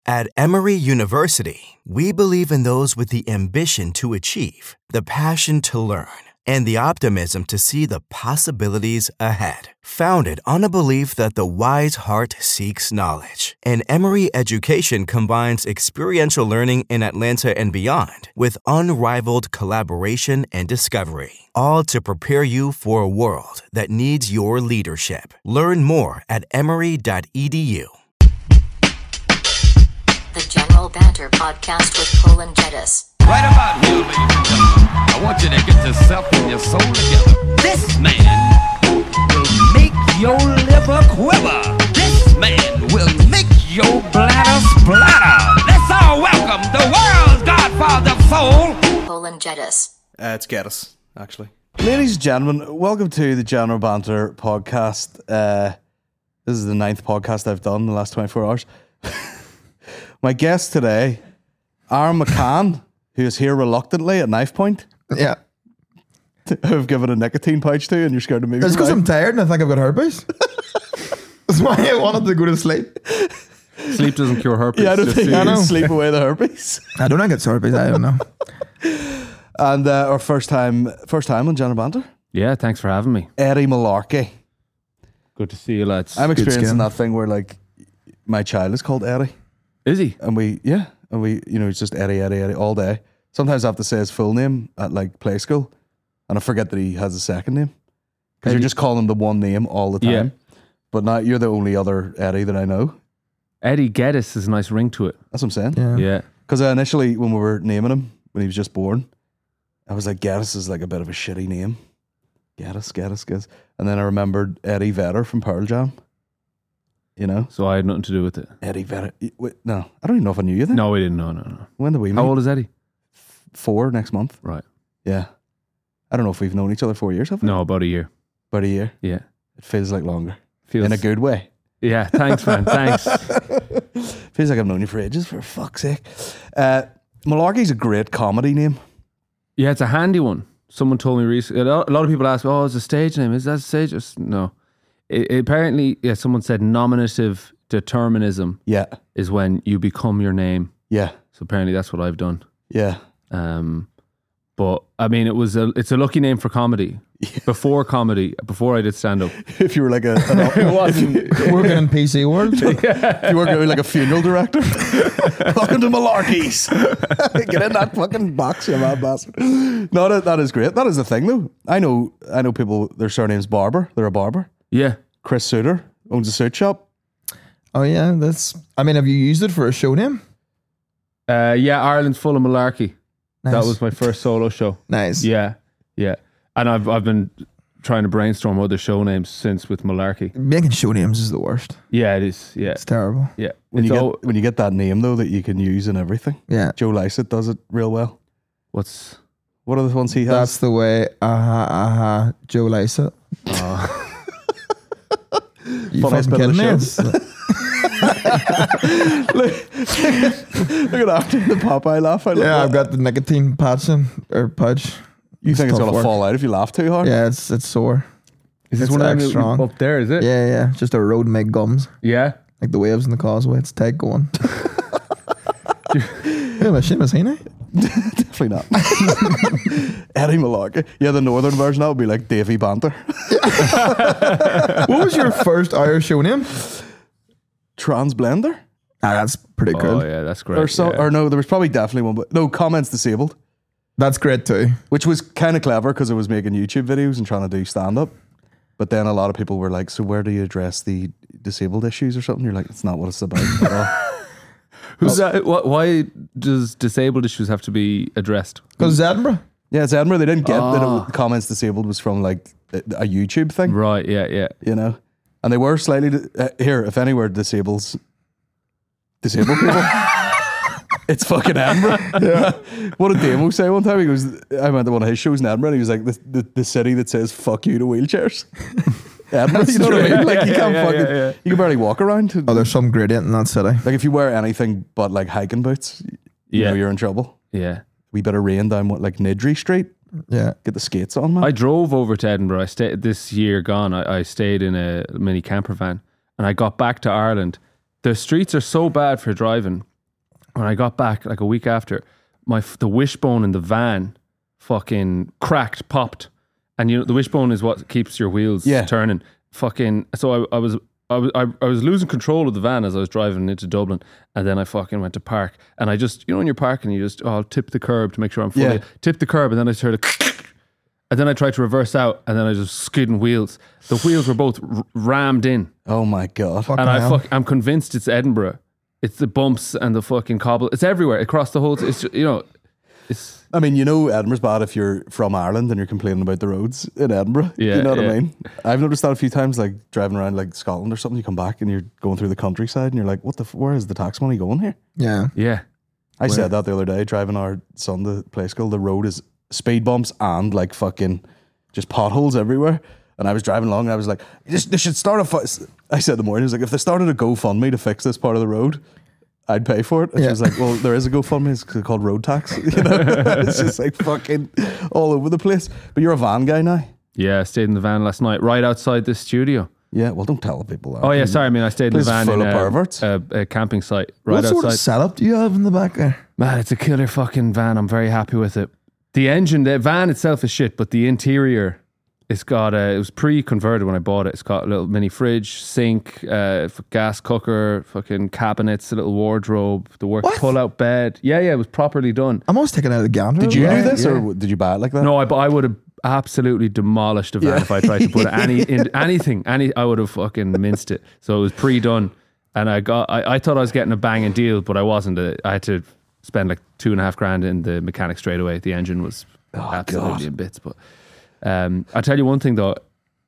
At Emory University, we believe in those with the ambition to achieve, the passion to learn, and the optimism to see the possibilities ahead. Founded on a belief that the wise heart seeks knowledge, and Emory education combines experiential learning in Atlanta and beyond with unrivaled collaboration and discovery, all to prepare you for a world that needs your leadership. Learn more at emory.edu. The General Banter Podcast with Paul and Jettis. Right about here, ladies and gentlemen, I want you to get yourself and your soul together. This man will make your liver quiver. This man will make your bladder splatter. Let's all welcome the world's godfather of soul, Paul and Jettis. It's Geddes, actually. Ladies and gentlemen, welcome to the General Banter Podcast. This is the 9th podcast I've done in the last 24 hours. My guest today, Aaron McCann, who is here reluctantly at knife point. Yeah. Who I've given a nicotine pouch to, and you're scared to move. It's because I'm tired and I think I've got herpes. That's why I wanted to go to sleep. Sleep doesn't cure herpes. Yeah, I don't just think so you you can know. sleep away the herpes. I don't think it's herpes. I don't know. And our first time on General Banter, Yeah, thanks for having me. Eddie Malarkey. Good to see you, lads. I'm experiencing skin. that thing where like my child is called Eddie. Is he? And we, it's just Eddie all day. Sometimes I have to say his full name at like play school, and I forget that he has a second name because you're Eddie. just calling him the one name all the time. Yeah. But now you're the only other Eddie that I know. Eddie Geddes has a nice ring to it. That's what I'm saying. Yeah. Yeah. Because initially, when we were naming him, when he was just born, I was like, Geddes is like a bit of a shitty name. Geddes. And then I remembered Eddie Vedder from Pearl Jam. You know? So I had nothing to do with it. Eddie Vedder. Wait, no, I don't even know if I knew you then. No, we didn't. No. When did we meet? How old is Eddie? 4 next month. Right. Yeah. I don't know if we've known each other 4 years, have we? No, about a year. About a year. Yeah. It feels like longer. Feels In a good way. Yeah. Thanks, man. Thanks. Feels like I've known you for ages, for fuck's sake. Malarkey's a great comedy name. Yeah, it's a handy one. Someone told me recently. A lot of people ask, "Oh, it's a stage name. Is that a stage?" No. Apparently, yeah. Someone said nominative determinism Yeah. is when you become your name. Yeah. So apparently, that's what I've done. Yeah. But I mean, it's a lucky name for comedy. Before I did stand up, If you were like it wasn't. Working in PC world. if you were like a funeral director. Welcome to Malarkey's. Get in that fucking box, you mad bastard. No, that is great. That is the thing though. I know people, their surname's Barber. They're a barber. Yeah, Chris Suter owns a suit shop. Oh yeah, have you used it for a show name? yeah. Ireland's full of malarkey. Nice. That was my first solo show. Nice. Yeah. And I've been trying to brainstorm other show names since with malarkey. Making show names is the worst. Yeah, it is. Yeah, It's terrible. yeah. When It's you get that name though that you can use in everything. Yeah. Joe Lycett does it real well. what What are the ones he has? That's the way. Joe Lycett. You Funniest fucking bit of kidding me? the It's- Look at after the Popeye laugh. I love yeah, that. I've got the nicotine pouch. You think it's tough gonna work. fall out if you laugh too hard? Yeah, it's sore. is this It's one of them extra strong. up there? Is it? Yeah. Just a road to make gums. Yeah. Like the waves in the causeway. It's tight going. Yeah, Seamus Heaney. Definitely not. Eddie Malarkey. Yeah, the northern version, that would be like Davy Banter. What was your first Irish show name? Trans Blender? That's pretty cool. Oh yeah, that's great. Or no, there was probably definitely one, but no, Comments Disabled, That's great too. which was kind of clever because it was making YouTube videos and trying to do stand-up. But then a lot of people were like, so where do you address the disabled issues or something? You're like, it's not what it's about at all. Who's that? Why does disabled issues have to be addressed? Because Edinburgh. Yeah, it's Edinburgh. They didn't get that Comments Disabled was from like a YouTube thing, Right. Yeah. you know? And they were slightly, here, if anywhere disabled people, it's fucking Edinburgh. Yeah. What did Damo say one time? He goes, I went to one of his shows in Edinburgh and he was like, the city that says fuck you to wheelchairs. Edinburgh, you know what I mean? Like you can't you can barely walk around. Oh, there's some gradient in that city. Like if you wear anything but like hiking boots, you know you're in trouble. Yeah. We better rain down like Nidri Street. Yeah. Get the skates on, man. I drove over to Edinburgh. I stayed this year gone. I stayed in a mini camper van, and I got back to Ireland. The streets are so bad for driving when I got back like a week after, the wishbone in the van fucking cracked, popped, and you know the wishbone is what keeps your wheels turning. Fucking so I was losing control of the van as I was driving into Dublin, and then I fucking went to park, and I just, you know, when you're parking, you just I'll tip the curb to make sure I'm fully tip the curb, and then I just heard a and then I tried to reverse out, and then I just skidding wheels. The wheels were both rammed in. Oh my God. Fucking And hell. I'm convinced it's Edinburgh. It's the bumps and the fucking cobble. It's everywhere across the whole. It's just, you know, it's. I mean, you know, Edinburgh's bad if you're from Ireland and you're complaining about the roads in Edinburgh. Yeah, you know what yeah. I mean? I've noticed that a few times, like driving around like Scotland or something. You come back and you're going through the countryside and you're like, where is the tax money going here? Yeah. Yeah, I said that the other day, driving our son to play school. The road is speed bumps and like fucking just potholes everywhere. And I was driving along and I was like, they should start I said the morning, I was like, if they started a GoFundMe to fix this part of the road, I'd pay for it. And she was like, well, there is a GoFundMe, it's called Road Tax. You know, it's just like fucking all over the place. But you're a van guy now. yeah. I stayed in the van last night, right outside the studio. Yeah, well, don't tell people that. Oh yeah, sorry. I mean, I stayed in the This is van full in of perverts. a camping site right What sort outside. of setup do you have in the back there? Man, it's a killer fucking van. I'm very happy with it. The engine, the van itself is shit, but the interior, it's got it was pre-converted when I bought it. It's got a little mini fridge, sink, gas cooker, fucking cabinets, a little wardrobe, the work pull-out bed. Yeah, it was properly done. I'm almost taking out of the gander. Did you Yeah, do this yeah. or did you buy it like that? No, I would have absolutely demolished the van if I tried to put anything. I would have fucking minced it. So it was pre-done, and I thought I was getting a banging deal, but I wasn't. I had to spend like $2,500 in the mechanic straight away. The engine was absolutely in bits. But I'll tell you one thing though: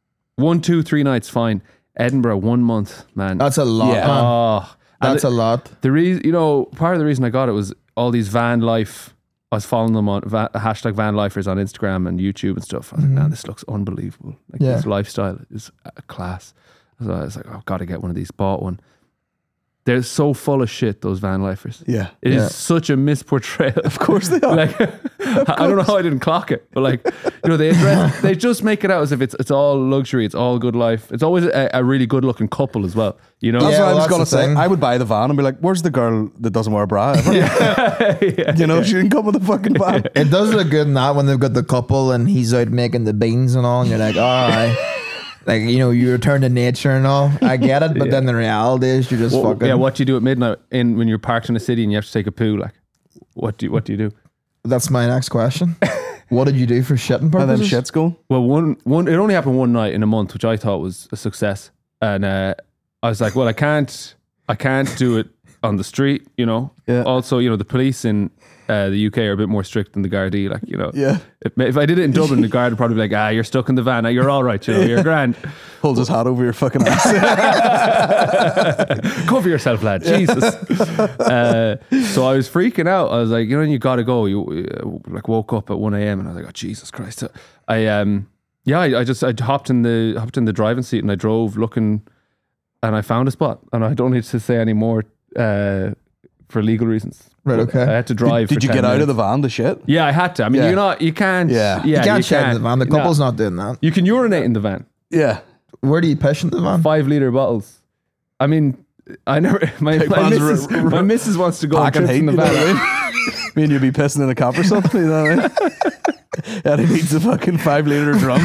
1, 2, 3 nights fine. Edinburgh 1 month, man. That's a lot, Yeah. man. Oh, and That's a lot. the reason, you know, part of the reason I got it was all these van life. I was following them on hashtag van lifers on Instagram and YouTube and stuff. I was like, man, this looks unbelievable. Like Yeah. this lifestyle is a class. So I was like, I've got to get one of these. Bought one. They're so full of shit, those van lifers. Yeah. It Yeah. is such a misportrayal. Of course they are. Like, I don't know how I didn't clock it, but like, you know, they just make it out as if it's all luxury, it's all good life. It's always a really good looking couple as well, you know? That's Yeah, what I well, was going to that's the say. thing. I would buy the van and be like, where's the girl that doesn't wear a bra ever? You know, she didn't come with the fucking van. It does look good in that when they've got the couple and he's out making the beans and all, and you're like, all right. Like, you know, you return to nature and all. I get it, but then the reality is you're just fucking. Yeah, what do you do at midnight when you're parked in a city and you have to take a poo? Like, what do you do? That's my next question. What did you do for shitting And then purposes? shit's going. Well, one it only happened one night in a month, which I thought was a success. And I was like, well, I can't do it on the street, you know. Yeah. Also, you know, the police in the UK are a bit more strict than the Gardaí, like, you know. Yeah. If I did it in Dublin, the guard would probably be like, you're stuck in the van. You're all right, you know, you're grand. Holds his hat over your fucking ass. Cover yourself, lad. Jesus. So I was freaking out. I was like, you know, you got to go. You like woke up at 1 a.m. and I was like, oh, Jesus Christ. So I hopped in the driving seat and I drove looking, and I found a spot. And I don't need to say any more for legal reasons. Right, But okay. I had to drive. Did for you 10 get out of minutes. the van to shit? Yeah, I had to. I mean, Yeah. you can't. Yeah. You can't shit in can't. the van. The No. couple's not doing that. You can urinate in the van. Yeah. Where do you piss in the van? 5-liter bottles. I mean, I never. My man's missus wants to go on Packing trips heat, in the you know van. what I mean? Me and you'd be pissing in a cup or something, you know what I mean? And he needs a fucking 5-liter drum.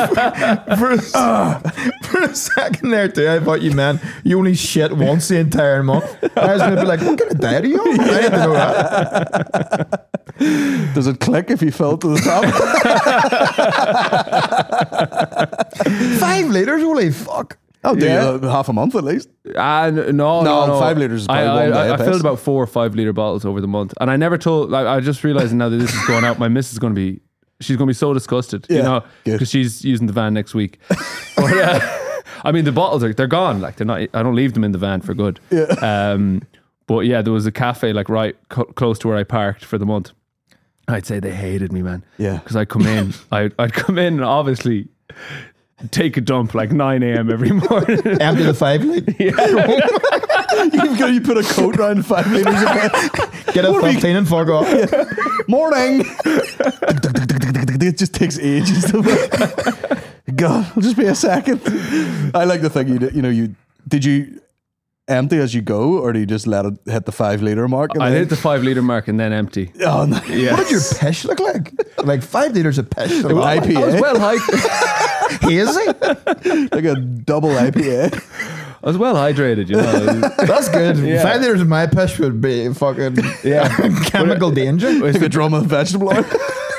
For a second there, too, I thought you meant you only shit once the entire month. I was going to be like, what kind of diet are you on? I didn't know that. Does it click if you fill to the top? 5 litres? Holy fuck. I'll do Yeah. half a month at least. No. 5 litres is probably one day I of filled piss. about 4 or 5-liter bottles over the month, and I never told. Like, I just realized now that this is going out. My missus is going to be. She's going to be so disgusted, you Yeah, know, good. because she's using the van next week. But, I mean, the bottles they're gone. Like, they're not. I don't leave them in the van for good. Yeah. But yeah, there was a cafe like right close to where I parked for the month. I'd say they hated me, man. Yeah. Because I'd come in, I'd come in and obviously take a dump like 9 a.m. every morning. Empty the 5 litre. You put a coat around 5 litres of piss. Get a 15 and fuck off. Morning. It just takes ages to God, it'll just be a second. I like the thing did you empty as you go, or do you just let it hit the 5 litre mark? I hit the 5 litre mark and then empty. Oh, no. Yeah. What did your pish look like? Like 5 litres of pish. It was IPA. I was well Hazy? Like a double IPA. I was well hydrated, you know. That's good. Yeah. 5 litres of my pish would be fucking chemical danger. Like a drum of vegetable oil.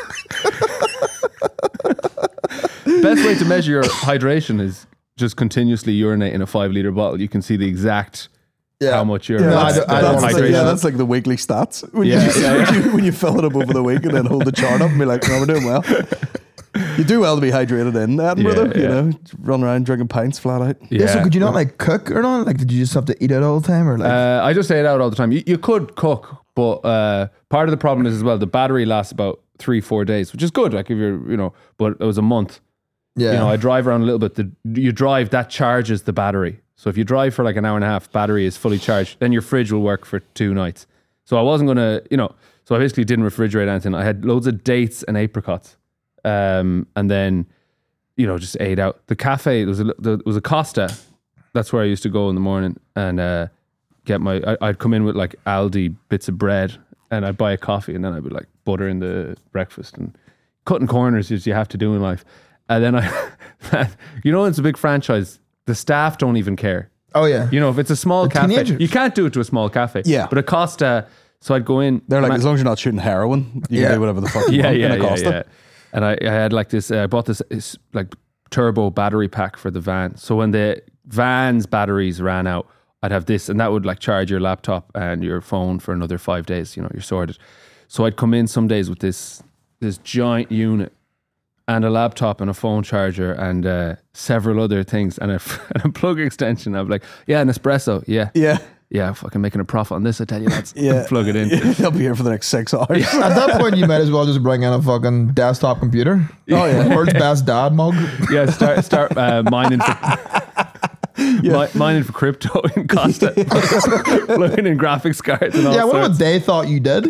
Best way to measure your hydration is just continuously urinate in a 5 litre bottle. You can see the exact how much you're hydration. That's like the weekly stats. When, Yeah, when you fill it up over the week and then hold the chart up and be like, no, we're doing well. You do well to be hydrated in Edinburgh, though. You know, run around drinking pints flat out. Yeah, so could you not like cook or not? Like, did you just have to eat out all the time, or like? I just ate out all the time. You could cook, but part of the problem is as well, the battery lasts about 3-4 days, which is good. Like if you're, you know, but it was a month. Yeah. You know, I drive around a little bit. You drive, that charges the battery. So if you drive for like an hour and a half, battery is fully charged, then your fridge will work for 2 nights. So I wasn't going to, you know, so I basically didn't refrigerate anything. I had loads of dates and apricots. And then, you know, just ate out. The cafe, there was a Costa. That's where I used to go in the morning and get I'd come in with like Aldi bits of bread and I'd buy a coffee and then I'd be like butter in the breakfast and cutting corners as you have to do in life. And then you know, it's a big franchise. The staff don't even care. Oh yeah. You know, if it's a small cafe, teenagers. you can't do it to a small cafe. Yeah. But a Costa, so I'd go in. They're like, as long as you're not shooting heroin, you can do whatever the fuck you want in a Costa. Yeah. And I had like this, I bought this like turbo battery pack for the van. So when the van's batteries ran out, I'd have this and that would like charge your laptop and your phone for another 5 days. You know, you're sorted. So I'd come in some days with this giant unit and a laptop and a phone charger and several other things and a plug extension. I'm like, yeah, an espresso. Yeah. Yeah. Yeah, fucking making a profit on this, I tell you, lads. Yeah. Plug it in. They'll be here for the next 6 hours. At that point, you might as well just bring in a fucking desktop computer. Oh yeah. World's best dad mug. Yeah, start mining for mining for crypto in Costa, plugging in graphics cards and all. Yeah, what sorts. about they thought you did?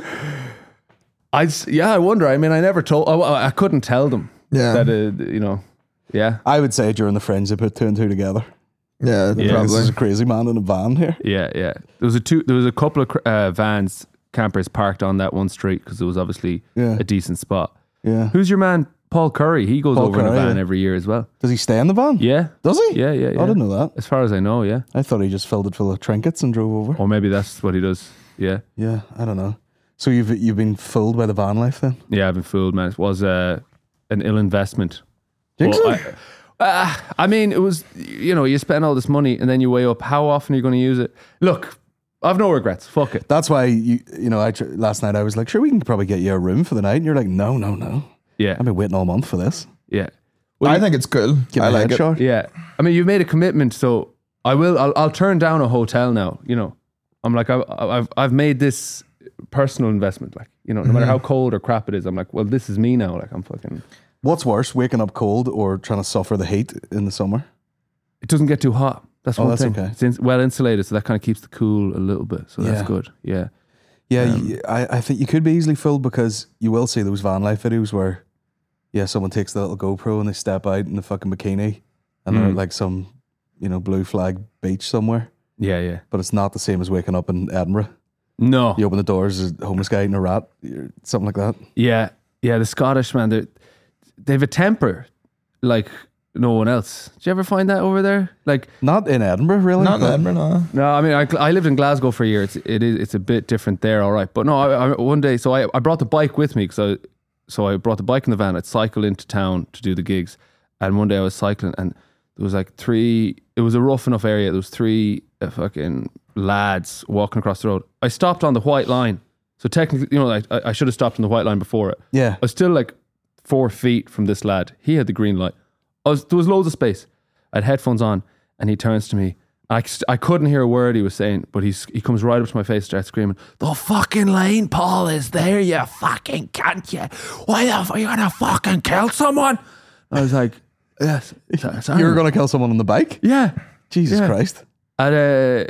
I wonder. I mean, I never told. I couldn't tell them. Yeah. That you know. Yeah. I would say during the Fringe they put 2 and 2 together. Yeah, Yeah. probably. This is a crazy man in a van here. Yeah. There was a couple of vans, campers parked on that one street because it was obviously a decent spot. Yeah. Who's your man, Paul Curry? He goes over in a Curry, van yeah. every year as well. Does he stay in the van? Yeah. Does he? Yeah. I didn't know that. As far as I know, yeah. I thought he just filled it full of trinkets and drove over. Or maybe that's what he does. Yeah. Yeah, I don't know. So you've been fooled by the van life then? Yeah, I've been fooled, man. It was an ill investment. Think so? I mean, it was, you know, you spend all this money and then you weigh up how often are you going to use it. Look, I've no regrets. Fuck it. That's why, last night I was like, sure, we can probably get you a room for the night. And you're like, no. Yeah. I've been waiting all month for this. Yeah. I think it's cool. Give I me a like it. headshot. Yeah. I mean, you've made a commitment, so I'll turn down a hotel now, you know. I'm like, I've made this personal investment, like, you know, no matter how cold or crap it is, I'm like, well, this is me now. Like, I'm fucking... What's worse, waking up cold or trying to suffer the heat in the summer? It doesn't get too hot. That's one that's thing. okay. It's well insulated, so that kind of keeps the cool a little bit. So that's Yeah. good. Yeah. Yeah, I think you could be easily fooled because you will see those van life videos where, someone takes the little GoPro and they step out in the fucking bikini and they're at like some, blue flag beach somewhere. Yeah. But it's not the same as waking up in Edinburgh. No. You open the doors, there's a homeless guy eating a rat, something like that. Yeah. The Scottish, man, they've a temper like no one else. Did you ever find that over there? Like, not in Edinburgh, really. Not in Edinburgh, no. no, I mean, I lived in Glasgow for a year. It's a bit different there, all right. But no, I one day, so I brought the bike with me because I brought the bike in the van. I'd cycle into town to do the gigs, and one day I was cycling, and there was like 3. It was a rough enough area. There was 3 fucking lads walking across the road. I stopped on the white line, so technically, you know, I should have stopped on the white line before it. Yeah. I was still like 4 feet from this lad. He had the green light. There was loads of space. I had headphones on, and he turns to me. I couldn't hear a word he was saying, but he comes right up to my face, starts screaming, "The fucking lane, Paul, is there, you fucking cunt, you. Why the fuck are you gonna fucking kill someone?" I was like, "Yes, sorry." You were going to kill someone on the bike? Yeah. Jesus Yeah. Christ. And,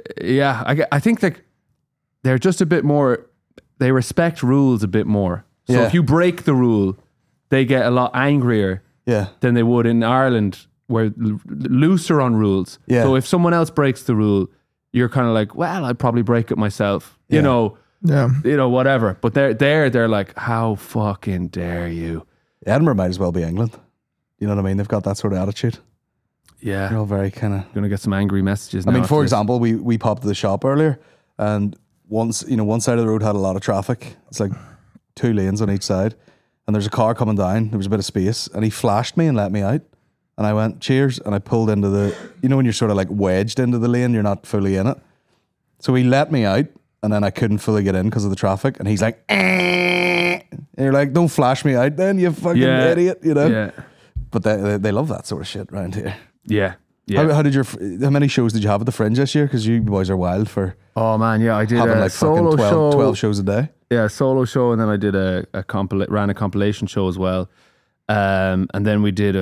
I think like they're just a bit more, they respect rules a bit more. So Yeah. if you break the rule, they get a lot angrier Yeah. than they would in Ireland, where looser on rules. Yeah. So if someone else breaks the rule, you're kind of like, well, I'd probably break it myself, you know, whatever. But they're like, how fucking dare you? Edinburgh might as well be England. You know what I mean? They've got that sort of attitude. Yeah. They're all very kind of... Going to get some angry messages now. I mean, for example, we popped to the shop earlier, and one side of the road had a lot of traffic. It's like 2 lanes on each side, and there's a car coming down. There was a bit of space, and he flashed me and let me out. And I went, cheers, and I pulled into the... You know when you're sort of like wedged into the lane, you're not fully in it. So he let me out, and then I couldn't fully get in because of the traffic, and he's like, and you're like, don't flash me out then, you fucking idiot, you know? Yeah. But they love that sort of shit around here. Yeah. Yeah. How many shows did you have at the Fringe this year? Because you boys are wild for... Oh man, yeah, I did having a like solo fucking 12, show. 12 shows a day. Yeah, a solo show, and then I did ran a compilation show as well. And then we did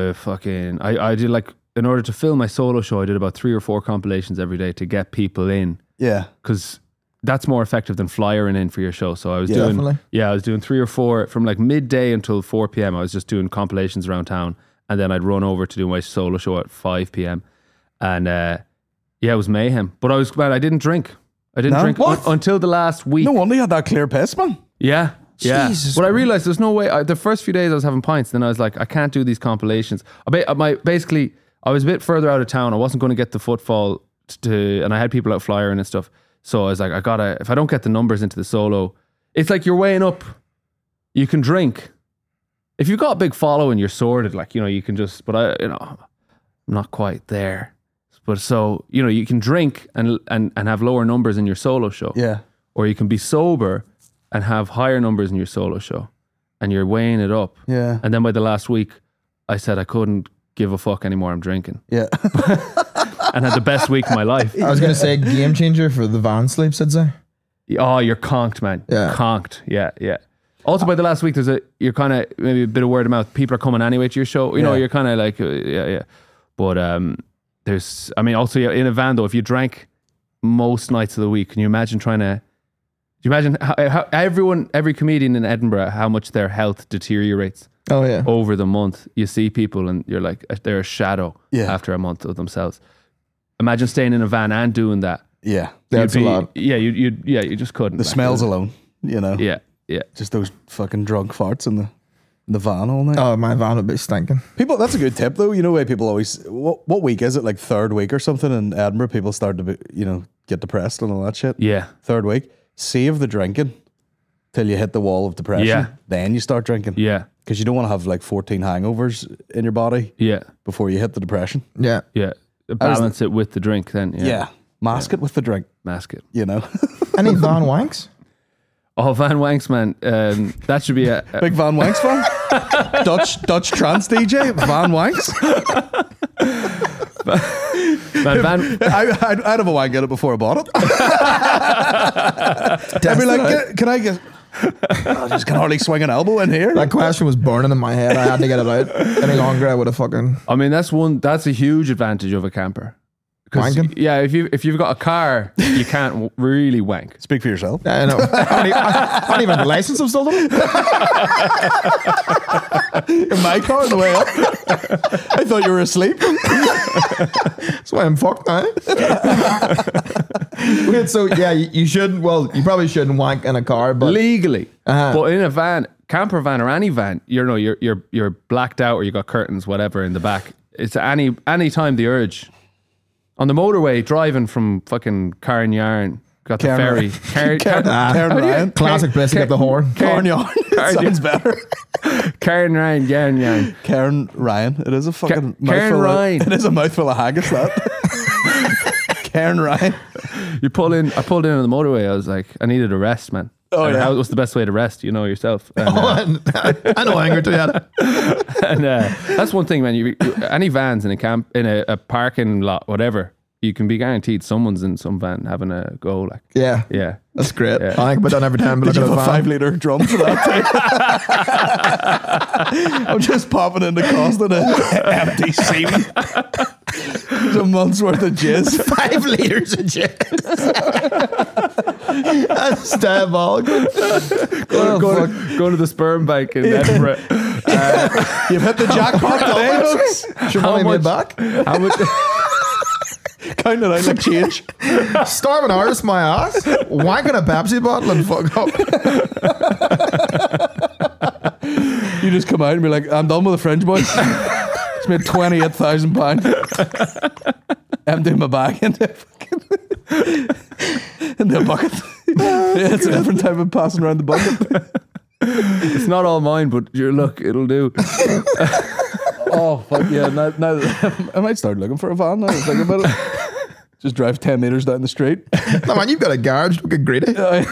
I did like, in order to film my solo show, I did about 3 or 4 compilations every day to get people in. Yeah. Because that's more effective than flyering in for your show. So I was doing, definitely. I was doing 3 or 4 from like midday until 4 p.m. I was just doing compilations around town, and then I'd run over to do my solo show at 5 p.m. And it was mayhem. But I didn't drink. I didn't drink until the last week. No wonder you had that clear piss, man. Yeah. Yeah. Jesus But I realized there's no way. The first few days I was having pints, then I was like, I can't do these compilations. Basically, I was a bit further out of town. I wasn't going to get the footfall and I had people out flyering and stuff. So I was like, if I don't get the numbers into the solo, it's like you're weighing up. You can drink. If you've got a big following, you're sorted. Like, you can just, but I'm not quite there. But so, you can drink and have lower numbers in your solo show. Yeah. Or you can be sober and have higher numbers in your solo show. And you're weighing it up. Yeah. And then by the last week, I said I couldn't give a fuck anymore. I'm drinking. Yeah. And had the best week of my life. I was going to say game changer for the van sleeps, I'd say. Oh, you're conked, man. Yeah. Conked. Yeah, yeah. Also, by the last week, you're kind of maybe a bit of word of mouth. People are coming anyway to your show. You're kind of like, yeah. But also in a van though, if you drank most nights of the week, can you imagine how every comedian in Edinburgh, how much their health deteriorates? Oh yeah. Over the month, you see people and you're like, they're a shadow after a month of themselves. Imagine staying in a van and doing that. Yeah. That's a lot. Yeah, you just couldn't. The smells alone, Yeah, yeah. Just those fucking drunk farts in the van all night. Oh, my van would be stinking. People, that's a good tip though. You know why people always, what week is it? Like 3rd week or something in Edinburgh, people start to be, get depressed and all that shit. Yeah. 3rd week. Save the drinking till you hit the wall of depression. Yeah. Then you start drinking. Yeah. Because you don't want to have like 14 hangovers in your body. Yeah. Before you hit the depression. Yeah. Yeah. Balance it with the drink then. Yeah. Mask it with the drink. Mask it. Any Van Wanks? Oh, Van Wanks, man. That should be a big Van Wanks fan. Dutch trance DJ Van Wanks. I'd have a wank at it before I bought it. I'd be like, can I get? I just can hardly swing an elbow in here. That question was burning in my head. I had to get it out. Any longer, I would have fucking. I mean, that's a huge advantage of a camper. Wanking? Yeah, if you've got a car, you can't really wank. Speak for yourself. Yeah, I know. I don't even have a license. I'm still doing it. In my car on the way up. I thought you were asleep. That's why I'm fucked now. Wait, so yeah, you shouldn't. Well, you probably shouldn't wank in a car, but legally. But in a van, camper van or any van, you're blacked out or you got curtains, whatever, in the back. It's any time the urge. On the motorway, driving from fucking Carnyarn, got the ferry. Carnyarn. Classic place to get the horn. Carnyarn. Sounds better. Carnyarn, Yarn. Karen Ryan. It is a fucking Karen Ryan. It is a mouthful of haggis, that. Karen Ryan. I pulled in on the motorway. I was like, I needed a rest, man. Oh, yeah. What's the best way to rest? You know yourself. And, I know anger to that. And that's one thing, man. Any vans in a camp, in a parking lot, whatever, you can be guaranteed someone's in some van having a go. Like, yeah, that's great. Yeah. I think about that every time. Did you have a 5-litre drum for that? I'm just popping in the cost of an empty semen. There's a month's worth of jizz. 5 liters of jizz. That's diabolical. Going to the sperm bank in Edinburgh. You've hit the jackpot today, folks. Should I be back? Come counting it out like change. Starving artist, my ass. Wanking a Pepsi bottle and fuck up. You just come out and be like, I'm done with the Fringe boys. It's made £28,000. Empty my bag into a bucket. It's a different type of passing around the bucket. It's not all mine, but look, it'll do. Oh, fuck yeah. Now, I might start looking for a van now. Think about it. Just drive 10 metres down the street. No, man, you've got a garage. Look at greedy. Yeah.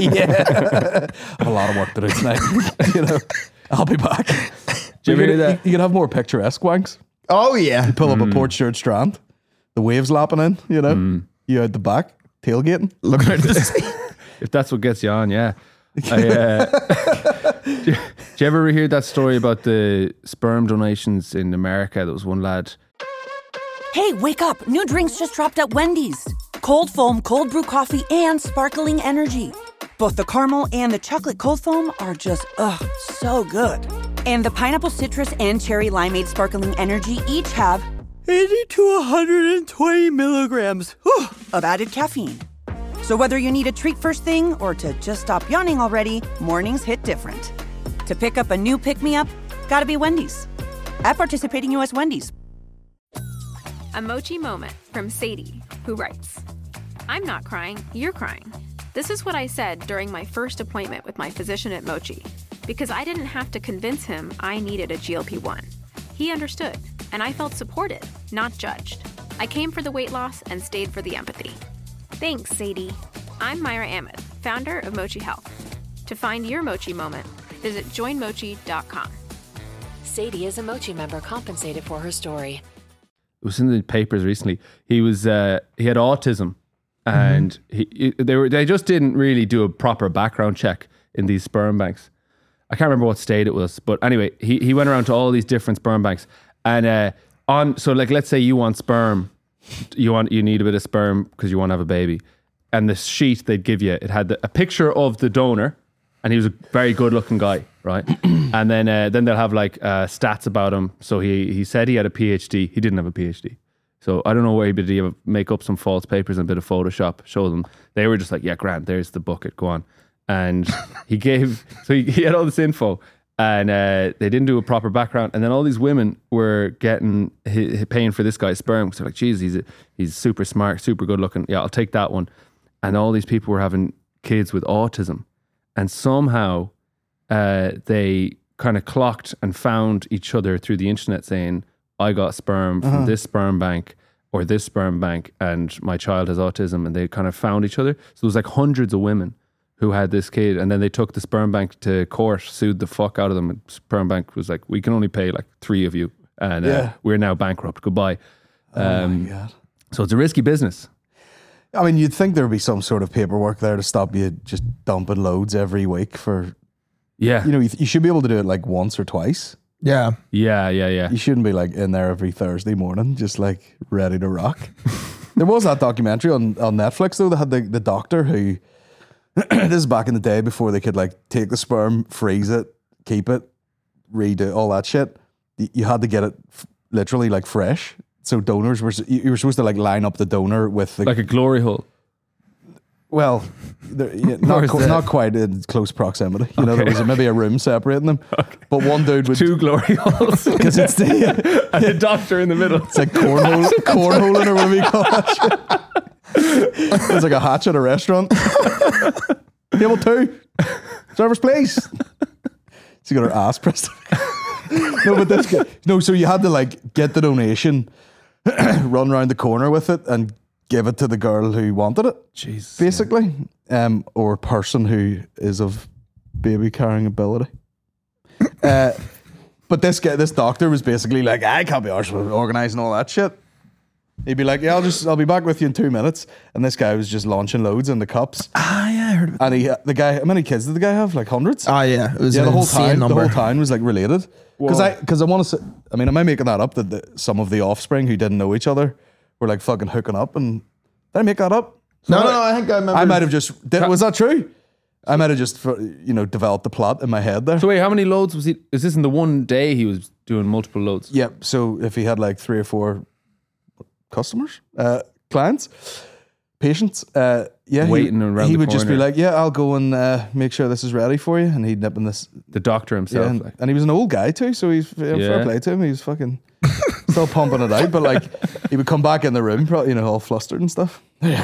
I have a lot of work to do tonight. You know, I'll be back. Do you ever do that? You can have more picturesque wanks. Oh, yeah. You pull up a Port Stewart strand, the waves lapping in, you know, you out the back, tailgating. Looking at this. If that's what gets you on, yeah. Do you ever hear that story about the sperm donations in America? There was one lad. Hey, wake up. New drinks just dropped at Wendy's. Cold foam, cold brew coffee, and sparkling energy. Both the caramel and the chocolate cold foam are just, so good. And the pineapple citrus and cherry limeade sparkling energy each have 80 to 120 milligrams of added caffeine. So whether you need a treat first thing or to just stop yawning already, mornings hit different. To pick up a new pick-me-up, gotta be Wendy's. At participating U.S. Wendy's. A Mochi moment from Sadie, who writes, I'm not crying, you're crying. This is what I said during my first appointment with my physician at Mochi, because I didn't have to convince him I needed a GLP-1. He understood, and I felt supported, not judged. I came for the weight loss and stayed for the empathy. Thanks, Sadie. I'm Myra Ahmed, founder of Mochi Health. To find your Mochi moment, visit joinmochi.com. Sadie is a Mochi member compensated for her story. It was in the papers recently. He had autism, and they just didn't really do a proper background check in these sperm banks. I can't remember what state it was, but anyway, he went around to all these different sperm banks, and so like let's say you want sperm, you need a bit of sperm because you want to have a baby, and the sheet they'd give you, it had a picture of the donor, and he was a very good looking guy, right? And then they'll have like stats about him. So he said he had a PhD. He didn't have a PhD. So I don't know where he did make up some false papers and a bit of Photoshop, show them. They were just like, yeah, grand, there's the bucket, go on. And he had all this info, and they didn't do a proper background. And then all these women were paying for this guy's sperm. So like, geez, he's super smart, super good looking. Yeah, I'll take that one. And all these people were having kids with autism. And somehow they kind of clocked and found each other through the internet saying, I got sperm from this sperm bank or this sperm bank, and my child has autism. And they kind of found each other. So there was like hundreds of women who had this kid, and then they took the sperm bank to court, sued the fuck out of them. And sperm bank was like, we can only pay like 3 of you, and we're now bankrupt. Goodbye. Oh my God. So it's a risky business. I mean, you'd think there'd be some sort of paperwork there to stop you just dumping loads every week for... Yeah. You know, you should be able to do it like once or twice. Yeah. Yeah. You shouldn't be like in there every Thursday morning, just like ready to rock. There was that documentary on Netflix though, that had the doctor who... This is back in the day before they could like take the sperm, freeze it, keep it, redo all that shit. You had to get it literally like fresh. So donors you were supposed to like line up the donor with like a glory hole. Well, not quite in close proximity. You know, there was maybe a room separating them. Okay. But one dude would 2 glory holes because it's the and a doctor in the middle. It's like cornholing or whatever you call that shit. It's like a hatch at a restaurant. Table 2, servers please. She got her ass pressed. No, but this guy, so you had to like get the donation, run around the corner with it, and give it to the girl who wanted it. Jesus, basically, or person who is of baby carrying ability. But this doctor was basically like, I can't be arsed with organising all that shit. He'd be like, yeah, I'll be back with you in 2 minutes. And this guy was just launching loads in the cups. Ah, yeah, I heard about that. And how many kids did the guy have? Like hundreds? Ah, yeah. It was the whole time. Number. The whole town was like related. Because I want to say, I mean, am I making that up that some of the offspring who didn't know each other were like fucking hooking up? And did I make that up? No, I think I remember. I might have just, was that true? I might have just, developed the plot in my head there. So wait, how many loads was he? Is this in the one day he was doing multiple loads? Yep. So if he had like 3 or 4 customers, clients, patients. Waiting around he the would just be corner. like, "Yeah, I'll go and make sure this is ready for you," and he'd nip in this. The doctor himself. Yeah, like. and he was an old guy too, so he's fair play to him. He was fucking still pumping it out, but like he would come back in the room, probably, all flustered and stuff. Yeah,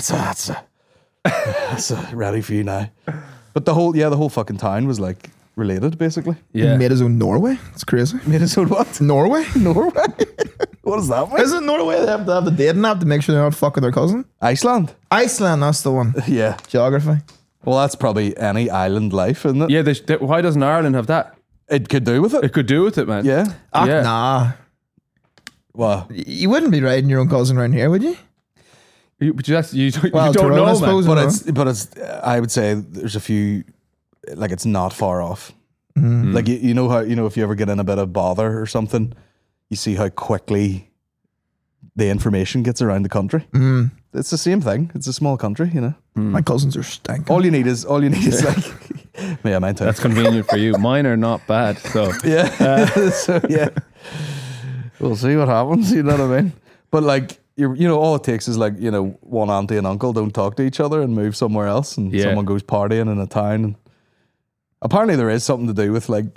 that's ready for you now. But the whole fucking town was like related, basically. He made his own Norway. It's crazy. Made his own what? Norway? Norway? What does that mean? Isn't Norway they have to have the dating app to make sure they're not fucking their cousin? Iceland? Iceland, that's the one. Yeah. Geography. Well, that's probably any island life, isn't it? Yeah, why doesn't Ireland have that? It could do with it. It could do with it, man. Yeah. Yeah. Nah. Well, You wouldn't be riding your own cousin around here, would you? You don't Tyrone, know, I man. suppose. but it's I would say there's a few, like, it's not far off. Mm-hmm. Like you know how if you ever get in a bit of bother or something, you see how quickly the information gets around the country. Mm. It's the same thing. It's a small country, My cousins are stinking. All you need is like, yeah, mine too. That's convenient for you. Mine are not bad. So Yeah. So yeah, we'll see what happens. You know what I mean? But like, all it takes is like, one auntie and uncle don't talk to each other and move somewhere else, and someone goes partying in a town. And apparently, there is something to do with like,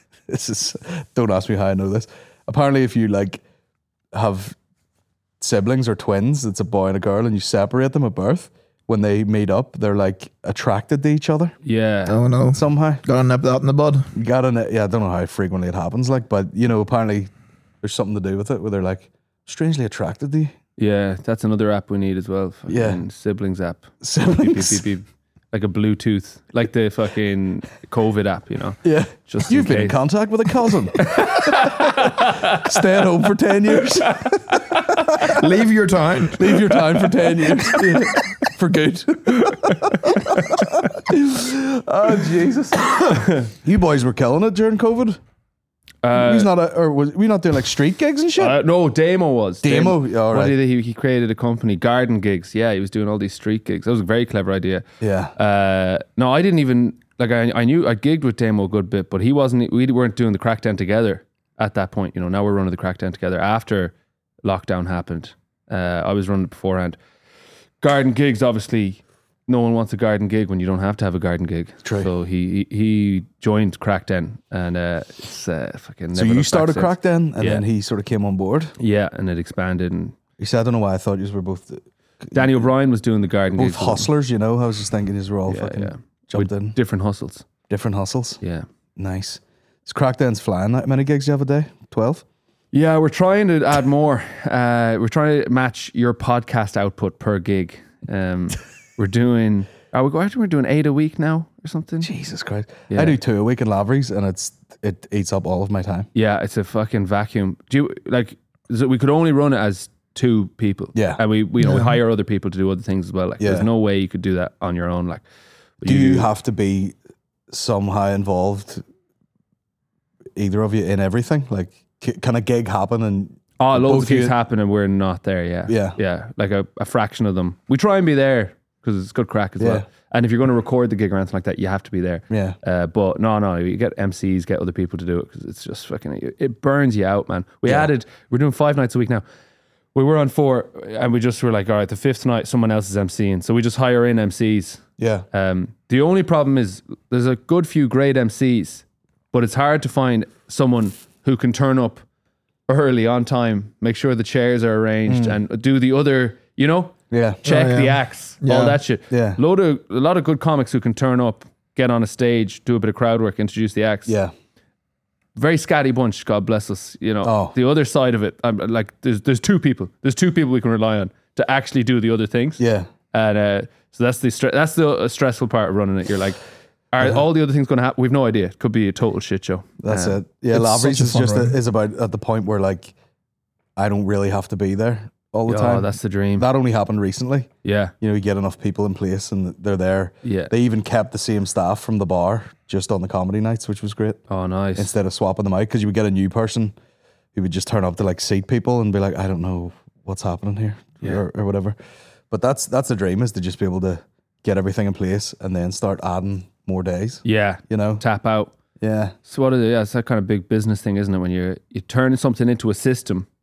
don't ask me how I know this. Apparently, if you like have siblings or twins, it's a boy and a girl, and you separate them at birth, when they meet up, they're like attracted to each other yeah. Oh no. somehow. Gotta nip that in the bud. You gotta, I don't know how frequently it happens, like, but apparently there's something to do with it, where they're like strangely attracted to you. Yeah, that's another app we need as well. Fucking siblings app. Siblings. Beep, beep, beep. Like a Bluetooth, like the fucking COVID app, Yeah. Just You've in been in case. contact with a cousin. Stay at home for 10 years. Leave your town. Leave your town for 10 years. Yeah. For good. Oh, Jesus. You boys were killing it during COVID. He's not was we not doing like street gigs and shit? No, Damo was. Damo? All right. What did he created a company, Garden Gigs. Yeah, he was doing all these street gigs. That was a very clever idea. Yeah. No, I didn't even, like, I knew I gigged with Damo a good bit, but we weren't doing the Crackdown together at that point. Now we're running the Crackdown together after lockdown happened. I was running it beforehand. Garden Gigs, obviously, no one wants a garden gig when you don't have to have a garden gig. True. So he joined Crackdown, and it's fucking. So you started Crackdown, and then he sort of came on board. Yeah, and it expanded. And You said, I don't know why I thought you were both Danny O'Brien was doing the garden both gigs. hustlers. I was just thinking you were all jumped With in different hustles. different hustles. Yeah. Nice. Is Crackdown's flying? How many gigs do you have a day? 12. Yeah, we're trying to add more. We're trying to match your podcast output per gig. We're doing. We're doing 8 a week now or something. Jesus Christ. Yeah. I do 2 a week in Lavery's, and it eats up all of my time. Yeah, it's a fucking vacuum. Do you like? So we could only run it as 2 people. Yeah. and we hire other people to do other things as well. Like, there's no way you could do that on your own. Like, but Do you have to be somehow involved, either of you, in everything? Like, can a gig happen and loads both of gigs you- happen and we're not there. Yeah, Yeah. Like a fraction of them. We try and be there because it's good crack as Yeah. well. And if you're going to record the gig or anything like that, you have to be there. Yeah. But no, you get MCs, get other people to do it because it's just fucking. It burns you out, man. We're doing 5 nights a week now. We were on 4, and we just were like, all right, the 5th night, someone else is MCing, so we just hire in MCs. Yeah. The only problem is there's a good few great MCs, but it's hard to find someone who can turn up early on time, make sure the chairs are arranged, and do the other, Yeah. check Oh, yeah. the acts, Yeah. all that shit. Yeah. A lot of good comics who can turn up, get on a stage, do a bit of crowd work, introduce the acts. Yeah. Very scatty bunch, God bless us. Oh. The other side of it, I'm like, there's 2 people. There's 2 people we can rely on to actually do the other things. Yeah. And so that's the stressful part of running it. You're like, are all the other things going to happen? We've no idea. It could be a total shit show. That's it. Yeah, it's Lavery's such a is fun just run. is about at the point where like I don't really have to be there all the Oh, time. that's the dream. That only happened recently. Yeah. You get enough people in place and they're there. Yeah. They even kept the same staff from the bar just on the comedy nights, which was great. Oh, nice. Instead of swapping them out, because you would get a new person who would just turn up to like seat people and be like, I don't know what's happening here, or whatever. But that's the dream, is to just be able to get everything in place and then start adding more days. Yeah. Tap out. Yeah. So what is it? Yeah, it's that kind of big business thing, isn't it? When you turn something into a system,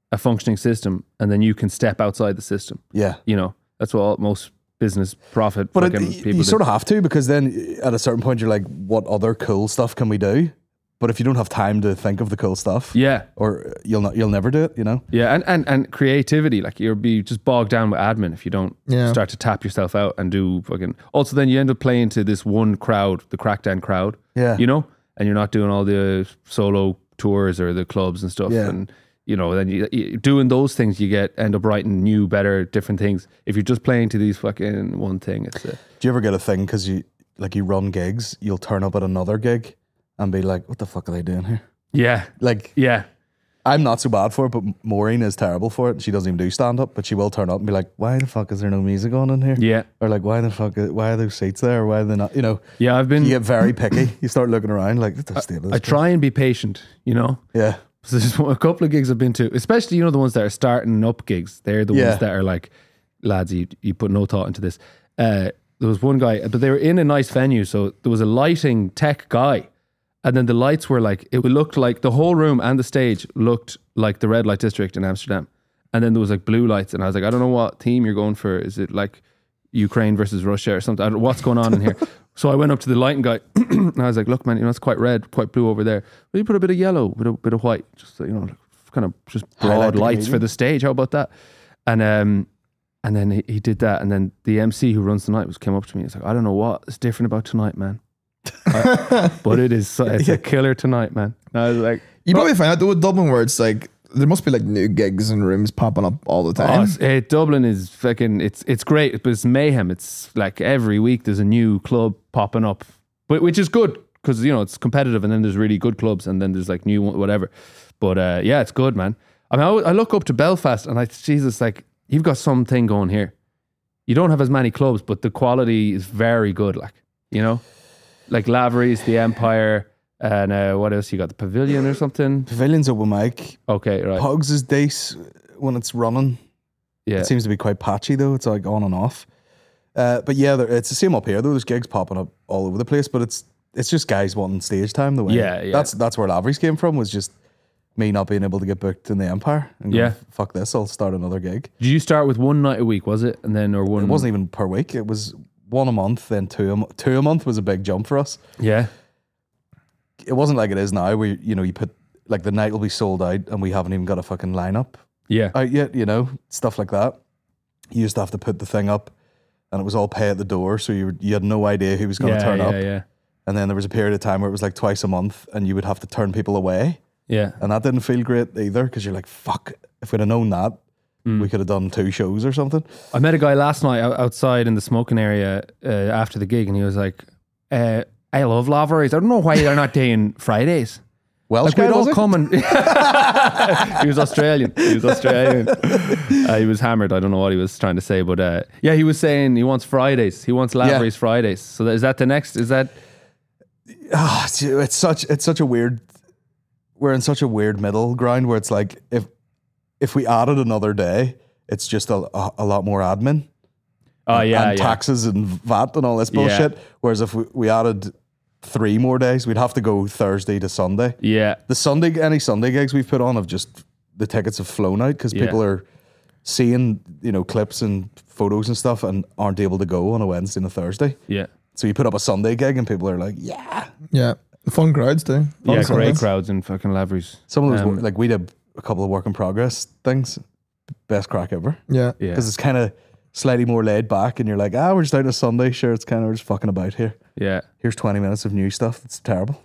a functioning system, and then you can step outside the system. Yeah. You know, that's what most business profit But people you sort of have to, because then at a certain point you're like, what other cool stuff can we do? But if you don't have time to think of the cool stuff, or you'll never do it, you know? Yeah, and creativity, like you'll be just bogged down with admin if you don't start to tap yourself out and do fucking. Also, then you end up playing to this one crowd, the Crackdown crowd. Yeah, you know, and you're not doing all the solo tours or the clubs and stuff. Yeah. And you know, then you doing those things, you end up writing new, better, different things. If you're just playing to these fucking one thing, it's. Do you ever get a thing because you run gigs, you'll turn up at another gig and be like, what the fuck are they doing here? Yeah. Like, yeah. I'm not so bad for it, but Maureen is terrible for it. She doesn't even do stand up, but she will turn up and be like, why the fuck is there no music on in here? Yeah. Or like, why are those seats there? Or why are they not, you know? Yeah, you get very picky. You start looking around like, I try and be patient, you know? Yeah. So there's a couple of gigs I've been to, especially, you know, the ones that are starting up gigs. They're the ones that are like, lads, you put no thought into this. There was one guy, but they were in a nice venue. So there was a lighting tech guy. And then the lights were like, it looked like the whole room and the stage looked like the red light district in Amsterdam. And then there was like blue lights. And I was like, I don't know what theme you're going for. Is it like Ukraine versus Russia or something? I don't know what's going on in here. So I went up to the lighting guy and I was like, look, man, you know, it's quite red, quite blue over there. Will you put a bit of yellow with a bit of white? Just, you know, like kind of just broad lights for the stage. How about that? And then he did that. And then the MC who runs the night came up to me. He's like, I don't know what's different about tonight, man. But it's a killer tonight, man. And I was like, you probably find out though with Dublin where it's like there must be like new gigs and rooms popping up all the time. Dublin is fucking it's great, but it's mayhem. It's like every week there's a new club popping up, but which is good because you know it's competitive, and then there's really good clubs, and then there's like new whatever. But yeah, it's good, man. I mean, I look up to Belfast, and Jesus, like you've got something going here. You don't have as many clubs, but the quality is very good. Like you know. Like Lavery's, the Empire, and what else? You got the Pavilion or something? Pavilion's open mic. Okay, right. Pugs is dace when it's running. Yeah. It seems to be quite patchy though. It's like on and off. But yeah, it's the same up here though. There's gigs popping up all over the place, but it's just guys wanting stage time. The way that's where Lavery's came from, was just me not being able to get booked in the Empire. And going, fuck this, I'll start another gig. Did you start with one night a week? Was it, and then or one? It wasn't even per week. It was one a month, then two a month was a big jump for us. Yeah. It wasn't like it is now where, you know, you put, like the night will be sold out and we haven't even got a fucking lineup out yet, you know, stuff like that. You used to have to put the thing up and it was all pay at the door. So you had no idea who was going to turn up. Yeah. And then there was a period of time where it was like twice a month and you would have to turn people away. Yeah. And that didn't feel great either because you're like, fuck, if we'd have known that, we could have done 2 shows or something. I met a guy last night outside in the smoking area after the gig, and he was like, I love Lavery's. I don't know why they're not doing Fridays. Welsh like, guy, we'd all come and... He was Australian. He was hammered. I don't know what he was trying to say, but yeah, he was saying he wants Fridays. He wants Lavery's Fridays. So is that the next? Is that... it's such a weird... We're in such a weird middle ground where it's like, if we added another day, it's just a lot more admin. And taxes and VAT and all this bullshit. Yeah. Whereas if we added 3 more days, we'd have to go Thursday to Sunday. Yeah. Any Sunday gigs we've put on have just, the tickets have flown out because people are seeing, you know, clips and photos and stuff and aren't able to go on a Wednesday and a Thursday. Yeah. So you put up a Sunday gig and people are like, yeah. Yeah. Fun crowds too. Great crowds in fucking Lavery's. Some of those, like we did a couple of work in progress things. Best crack ever. Yeah. Because it's kind of slightly more laid back and you're like, we're just out on a Sunday. Sure, it's kind of, we're just fucking about here. Yeah. Here's 20 minutes of new stuff. It's terrible.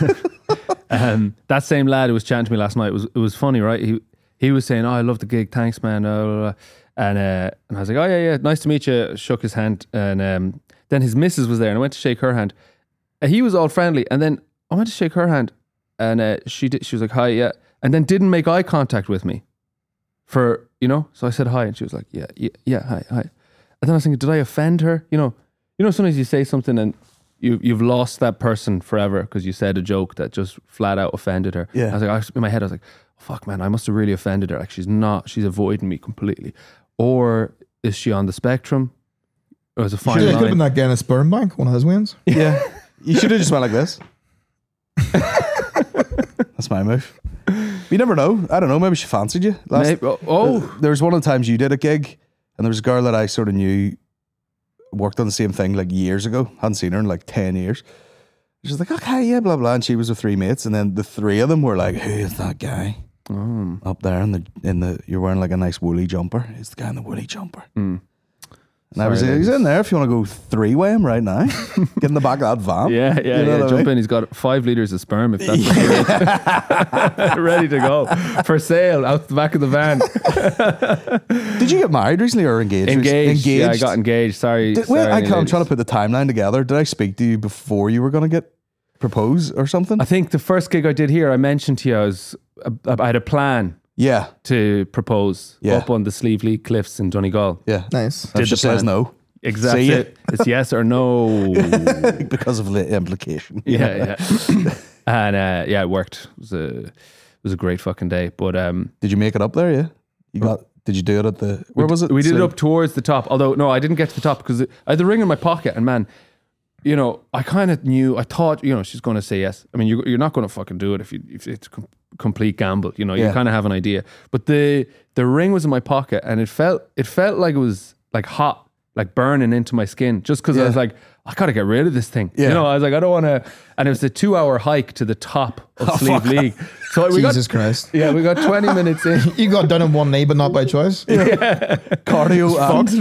That same lad who was chatting to me last night, it was funny, right? He was saying, I love the gig. Thanks, man. And I was like, oh, yeah. Nice to meet you. Shook his hand. And then his missus was there and I went to shake her hand. He was all friendly. And then I went to shake her hand and she was like, hi, yeah. And then didn't make eye contact with me for, you know, so I said hi and she was like, yeah, hi. And then I was thinking, did I offend her? You know, sometimes you say something and you've lost that person forever because you said a joke that just flat out offended her. Yeah. I was like, in my head, I was like, oh, fuck, man, I must have really offended her. Like she's avoiding me completely. Or is she on the spectrum? Or is a fine line? Could have been that guy in a sperm bank, one of his wins. Yeah. You should have just went like this. That's my move. You never know. I don't know. Maybe she fancied you. There was one of the times you did a gig, and there was a girl that I sort of knew worked on the same thing like years ago. Hadn't seen her in like 10 years. She was like, okay, yeah, blah, blah. And she was with 3 mates. And then the 3 of them were like, who is that guy up there in the, you're wearing like a nice woolly jumper. He's the guy in the woolly jumper. And I was he's in there if you want to go 3-way him right now. Get in the back of that van. Yeah. Jump in. He's got 5 litres of sperm if that's what ready to go. For sale out the back of the van. Did you get married recently or engaged? Engaged. Yeah, I got engaged. Sorry. I'm trying to put the timeline together. Did I speak to you before you were going to get proposed or something? I think the first gig I did here, I mentioned to you, I had a plan. Yeah. To propose up on the Sleevely Cliffs in Donegal. Yeah. Nice. Did she says no. Exactly. It's yes or no. Because of the implication. Yeah. And it worked. It was a great fucking day. But did you make it up there? Yeah. Did you do it at the? Where was it? We did it up towards the top. Although no, I didn't get to the top because I had the ring in my pocket, and man, you know, I kind of knew. I thought, you know, she's going to say yes. I mean, you're not going to fucking do it if it's a complete gamble. You know, you kind of have an idea. But the ring was in my pocket, and it felt like it was like hot, like burning into my skin. Just because I was like, I gotta get rid of this thing. You know, I was like, I don't want to. And it was a 2-hour hike to the top of Sleeve League. So Jesus Christ. Yeah, we got 20 minutes in. You got done in one knee, but not by choice. Yeah. Cardio.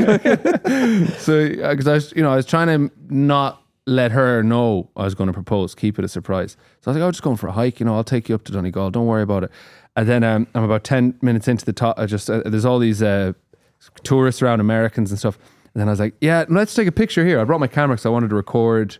So, because I was trying to not let her know I was going to propose, keep it a surprise. So I was like, I'm just going for a hike, you know, I'll take you up to Donegal, don't worry about it. And then I'm about 10 minutes into the top, there's all these tourists around, Americans and stuff. And then I was like, yeah, let's take a picture here. I brought my camera because I wanted to record.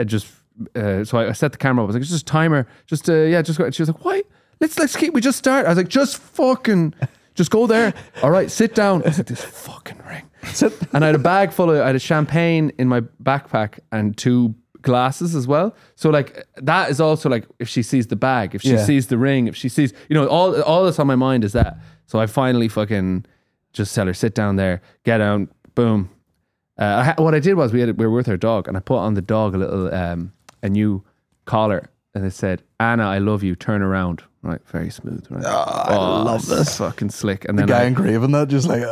So I set the camera up. I was like, it's just a timer. Just go. And she was like, why? Let's keep. We just start. I was like, just go there. All right, sit down. I was like, this fucking ring. And I had a bag full of. I had a champagne in my backpack and 2 glasses as well. So like that is also like if she sees the bag, if she sees the ring, if she sees, you know, all that's on my mind is that. So I finally fucking just tell her, sit down there, get down, boom. What I did was we were with our dog, and I put on the dog a little a new collar, and it said, "Anna, I love you. Turn around." Right, very smooth. Right? I love this. Fucking slick. And the then guy engraving that, just like, no,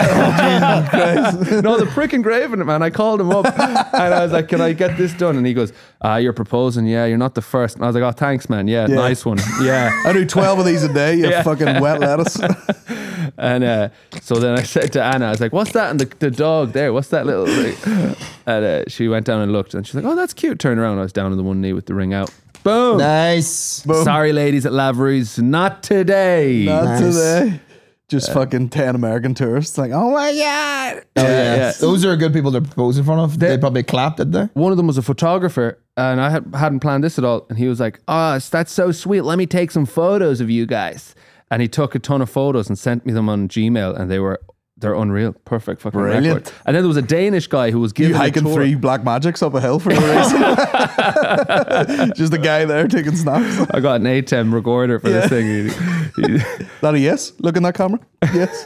the prick engraving it, man. I called him up, and I was like, "Can I get this done?" And he goes, "You're proposing, yeah. You're not the first." And I was like, "Oh, thanks, man. Yeah, nice one. Yeah, I do 12 of these a day. You fucking wet lettuce." And so then I said to Anna, I was like, "What's that?" And the dog there, what's that little thing? And she went down and looked, and she's like, "Oh, that's cute." Turned around, I was down on the one knee with the ring out. Boom. Nice. Boom. Sorry, ladies at Lavery's, not today. Not today. Just fucking 10 American tourists like, oh my God. Oh, yeah. Those are good people to propose in front of. They probably clapped, did they? One of them was a photographer, and I hadn't planned this at all. And he was like, "Oh, that's so sweet. Let me take some photos of you guys." And he took a ton of photos and sent me them on Gmail, and they're unreal. Perfect fucking record. And then there was a Danish guy who was giving you hiking 3 Black Magics up a hill for no reason. Just a guy there taking snaps. I got an ATEM recorder for this thing. That a yes? Look in that camera. Yes.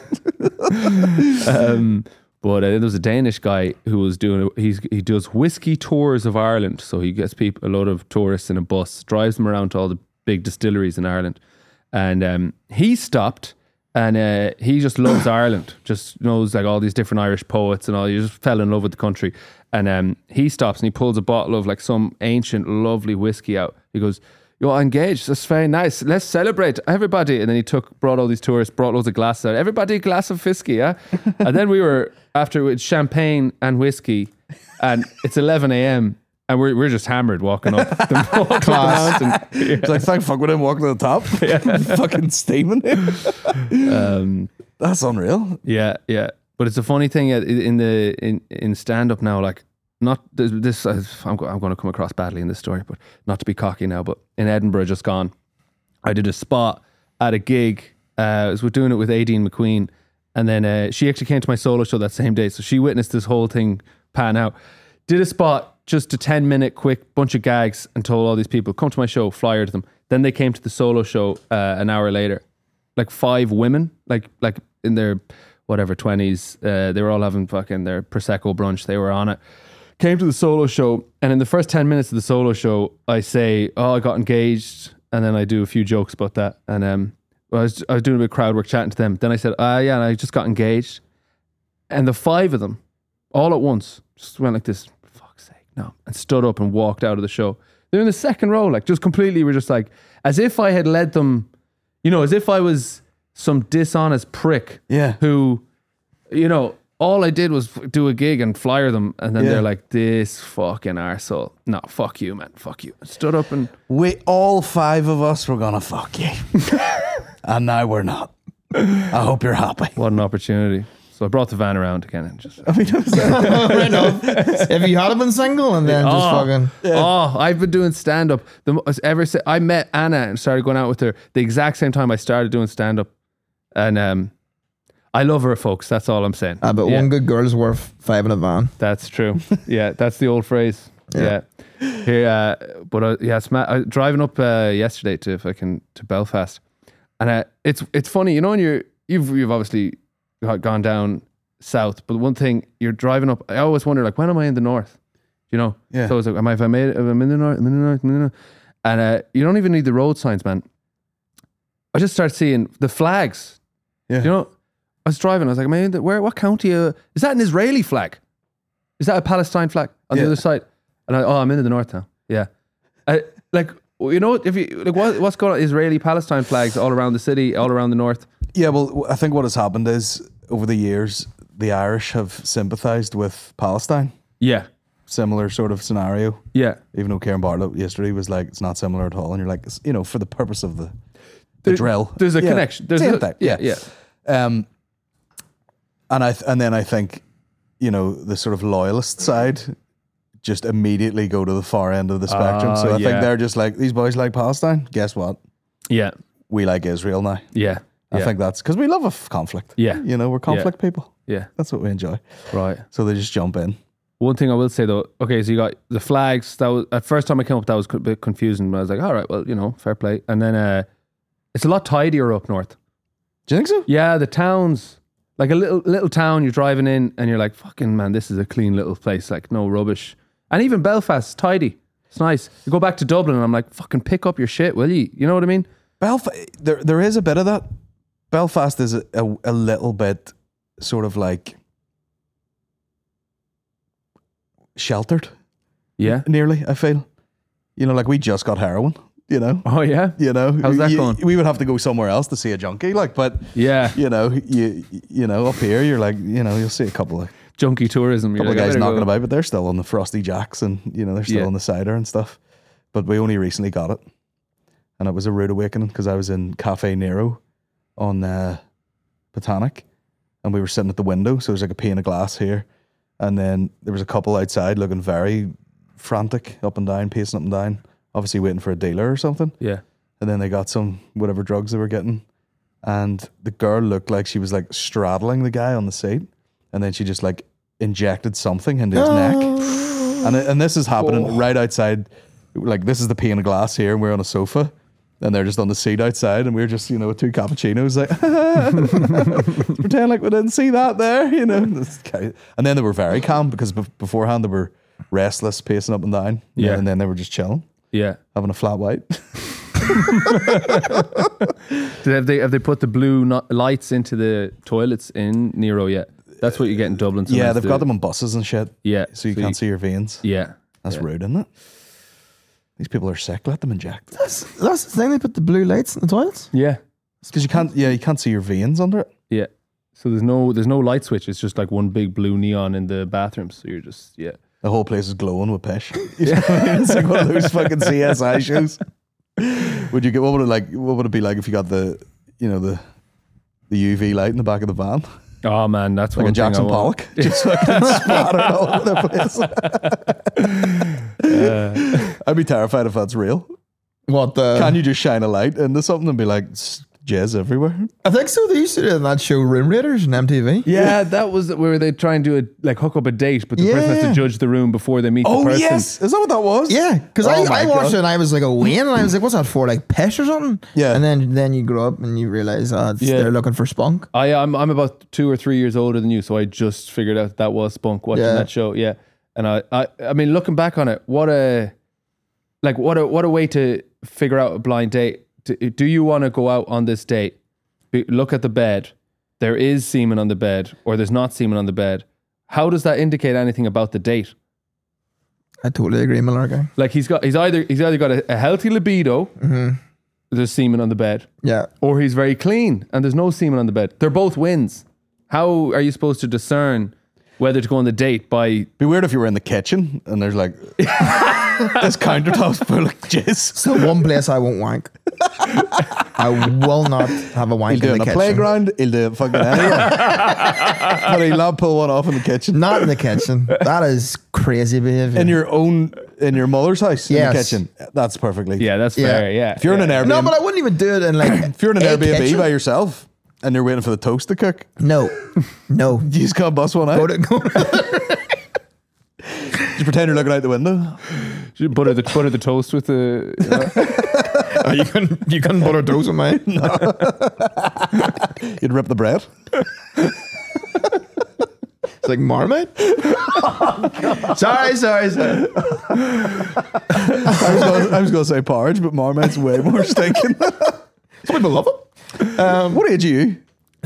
But there was a Danish guy who was doing. He does whiskey tours of Ireland. So he gets a load of tourists in a bus, drives them around to all the big distilleries in Ireland, and he stopped. And he just loves Ireland, just knows like all these different Irish poets and all. He just fell in love with the country. And he stops and he pulls a bottle of like some ancient, lovely whiskey out. He goes, "You're engaged. That's very nice. Let's celebrate, everybody." And then he brought all these tourists, brought loads of glasses out. "Everybody, a glass of whiskey, yeah?" And then we were after with champagne and whiskey, and it's 11 a.m. And we're just hammered walking up the mountain. Yeah. It's like, thank fuck we didn't walk to the top. Fucking steaming. That's unreal. Yeah. But it's a funny thing in stand up now. Like, not this. I'm going to come across badly in this story, but not to be cocky now. But in Edinburgh, just gone, I did a spot at a gig. I was doing it with Aideen McQueen, and then she actually came to my solo show that same day, so she witnessed this whole thing pan out. Did a spot. Just a 10-minute quick bunch of gags and told all these people, come to my show, flyered them. Then they came to the solo show an hour later. Like 5 women, like in their whatever 20s. They were all having fucking their Prosecco brunch. They were on it. Came to the solo show, and in the first 10 minutes of the solo show, I say, "Oh, I got engaged," and then I do a few jokes about that. And I was doing a bit of crowd work, chatting to them. Then I said, yeah, and I just got engaged. And the 5 of them, all at once, just went like this, for fuck's sake, no. And stood up and walked out of the show. They're in the second row, like just completely, were just like, as if I had led them, you know, as if I was some dishonest prick who, you know, all I did was do a gig and flyer them, and then they're like, this fucking arsehole. No, fuck you, man. Fuck you. Stood up and... all 5 of us were going to fuck you. And now we're not. I hope you're happy. What an opportunity. So I brought the van around again and just... Have you had been single and then just fucking... Oh, I've been doing stand-up. I met Anna and started going out with her the exact same time I started doing stand-up. And... I love her, folks. That's all I'm saying. But one good girl is worth 5 in a van. That's true. Yeah, that's the old phrase. Yeah. Here, but I was driving up yesterday to Belfast, and it's funny, you know, when you've obviously gone down south, but one thing, you're driving up. I always wonder, like, when am I in the north? You know. Yeah. So I was like, am I in the north? I'm in the north. And you don't even need the road signs, man. I just start seeing the flags. Yeah. You know. I was driving. I was like, man, what county? Is that an Israeli flag? Is that a Palestine flag on the other side? And I'm in the north now. Yeah, like, you know, if you like, what's going on? Israeli Palestine flags all around the city, all around the north. Yeah, well, I think what has happened is over the years, the Irish have sympathised with Palestine. Yeah, similar sort of scenario. Yeah, even though Karen Bartlett yesterday was like, it's not similar at all, and you're like, you know, for the purpose of the drill, there's a connection. There's same thing. Yeah. And then I think, you know, the sort of loyalist side just immediately go to the far end of the spectrum. So I think they're just like, these boys like Palestine. Guess what? Yeah. We like Israel now. Yeah. I think that's because we love a conflict. Yeah. You know, we're conflict people. Yeah. That's what we enjoy. Right. So they just jump in. One thing I will say though, okay, so you got the flags. That was, at first time I came up, that was a bit confusing. But I was like, all right, well, you know, fair play. And then it's a lot tidier up north. Do you think so? Yeah, the towns... Like a little town, you're driving in and you're like, fucking man, this is a clean little place. Like, no rubbish. And even Belfast, tidy. It's nice. You go back to Dublin and I'm like, fucking pick up your shit, will you? You know what I mean? There is a bit of that. Belfast is a little bit sort of like sheltered. Yeah. Nearly, I feel. You know, like we just got heroin. You know? Oh yeah. You know? How's that going? We would have to go somewhere else to see a junkie, like, but yeah, you know, you know, up here you're like, you know, you'll see a couple of junkie tourism. Couple of guys knocking about, but they're still on the Frosty Jacks and you know, they're still on the cider and stuff. But we only recently got it, and it was a rude awakening because I was in Cafe Nero on Botanic, and we were sitting at the window, so there's like a pane of glass here, and then there was a couple outside looking very frantic, up and down, pacing up and down. Obviously waiting for a dealer or something. Yeah. And then they got some whatever drugs they were getting. And the girl looked like she was like straddling the guy on the seat. And then she just like injected something into his neck. And this is happening right outside. Like this is the pane of glass here and we're on a sofa. And they're just on the seat outside and we're just, you know, with 2 cappuccinos like, pretend like we didn't see that there, you know. And then they were very calm because beforehand they were restless, pacing up and down. Yeah. And then they were just chilling. Yeah, having a flat white. Have they put the blue lights into the toilets in Nero yet? That's what you get in Dublin. Yeah, they've got them on buses and shit. Yeah, so you can't see your veins. Yeah, that's rude, isn't it? These people are sick. Let them inject. That's the thing. They put the blue lights in the toilets. Yeah, because you can't. Yeah, you can't see your veins under it. Yeah, so there's no light switch. It's just like one big blue neon in the bathroom. So you're just The whole place is glowing with pish. You know what I mean? It's like one of those fucking CSI shows. Would you get what would it be like if you got the UV light in the back of the van? Oh man, that's like one a Jackson thing Pollock, just fucking splattered all over the place. I'd be terrified if that's real. Can you just shine a light into something and be like jizz everywhere? I think so. They used to do that show Room Raiders on MTV. Yeah, that was where they try and do hook up a date, but the person has to judge the room before they meet the person. Oh yes, is that what that was? Yeah, because I watched it and I was like, Wayne, and I was like, what's that for? Like pish or something? Yeah, and then you grow up and you realize they're looking for spunk. I'm about 2 or 3 years older than you, so I just figured out that was spunk watching that show. Yeah, and I mean, looking back on it, what a way to figure out a blind date. do you want to go out on this date? Look at the bed. There is semen on the bed, or there's not semen on the bed. How does that indicate anything about the date? I totally agree, Malarkey. Like he's either got a healthy libido, there's semen on the bed, or he's very clean and there's no semen on the bed. They're both wins. How are you supposed to discern whether to go on the date by... Be weird if you were in the kitchen and there's like this countertop's full of jizz. So one place I won't wank. I will not have a wank He'll do in it the in a kitchen. playground. He'll do it fucking anywhere. But he'll not pull one off in the kitchen. Not in the kitchen. That is crazy behavior. In your mother's house, Yes. in the kitchen. That's perfectly. Yeah, that's fair. Yeah. If you're in an Airbnb, No, but I wouldn't even do it in like. if you're in an a Airbnb kitchen. by yourself and you're waiting for the toast to cook, No. you just can't bust one out. Go to Just pretend you're looking out the window. You butter the toast with the... Oh, you couldn't butter toast with mine. You'd rip the bread. It's like Marmite. Sorry. I was going to say porridge, but Marmite's way more stinking. Some people love it. What age are you?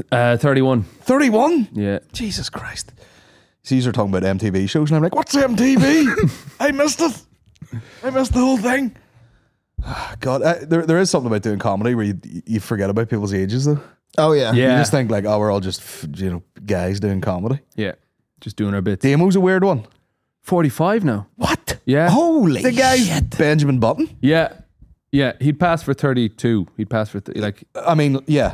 31. 31? Yeah. Jesus Christ. See, you're talking about MTV shows, and I'm like, what's MTV? I missed it. I missed the whole thing. God, there is something about doing comedy where you forget about people's ages, though. Oh yeah. Yeah. You just think like, oh, we're all just, guys doing comedy. Yeah. Just doing our bits. Damo's a weird one. 45 now. What? Yeah. Holy The guy's shit. Benjamin Button. Yeah. Yeah. He'd pass for 32. He'd pass for, I mean, yeah.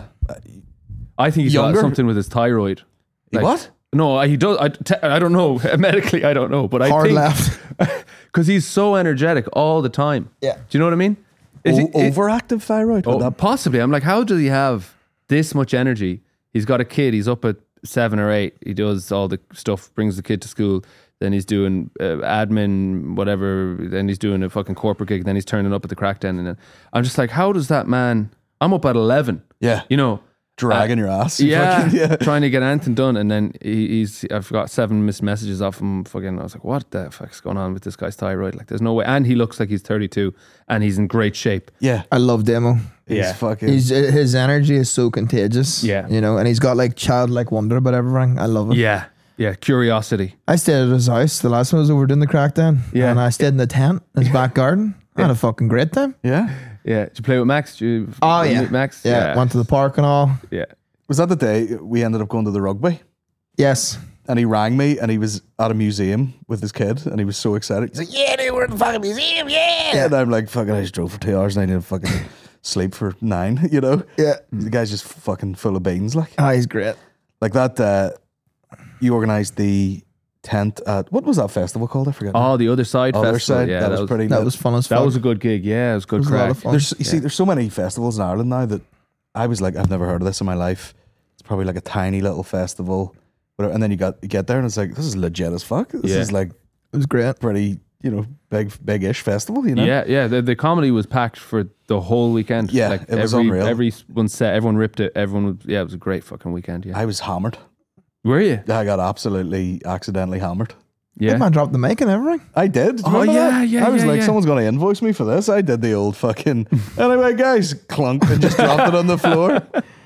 I think he's Younger? got something with his thyroid. What? No, he does. I don't know. Medically, I don't know. But I Hard think... left. Because he's so energetic all the time. Yeah. Do you know what I mean? Is he- Overactive thyroid? Oh, possibly. I'm like, how does he have this much energy? He's got a kid. He's up at 7 or 8. He does all the stuff, brings the kid to school. Then he's doing admin, whatever. Then he's doing a fucking corporate gig. Then he's turning up at the crack den. And then I'm just like, how does that man... I'm up at 11. Yeah. You know... Dragging your ass. Yeah, Fucking, trying to get anything done, and then I've got 7 missed messages off him. Fucking, I was like, what the fuck's going on with this guy's thyroid? Like, there's no way. And he looks like he's 32, and he's in great shape. Yeah. I love Demo. Yeah. His energy is so contagious. Yeah. You know, and he's got like childlike wonder about everything. I love it. Yeah, curiosity. I stayed at his house. The last one was over doing the crackdown. Yeah. And I stayed in the tent, in his back garden. I had a fucking great time. Yeah. Yeah, did you play with Max? Did you meet Max? Yeah. Went to the park and all. Yeah. Was that the day we ended up going to the rugby? Yes. And he rang me and he was at a museum with his kid and he was so excited. He's like, yeah, dude, we're at the fucking museum, yeah. And I'm like, fucking, I just drove for 2 hours and I need to fucking sleep for 9, you know? Yeah. The guy's just fucking full of beans, like. Oh, he's great. Like that, you organised the tent at, what was that festival called? I forget. Oh, the Other Side Other Festival. Side, Yeah, that was pretty That lit. was fun as fuck. That was a good gig. Yeah, it was good It was a lot crack. of fun. There's so many festivals in Ireland now that I was like, I've never heard of this in my life. It's probably like a tiny little festival, whatever. And then you get there and it's like, this is legit as fuck. This is like It was great. pretty, big-ish festival, you know? Yeah. The comedy was packed for the whole weekend. Yeah, like it was unreal. Everyone set, everyone ripped it. It was a great fucking weekend. Yeah. I was hammered. Were you? I got absolutely accidentally hammered. Big Yeah. man dropped the mic and everything. I did. Do you Oh, remember yeah, that? yeah, I was yeah, like, yeah. someone's going to invoice me for this. I did the old fucking. Anyway, guys, clunk and just dropped it on the floor.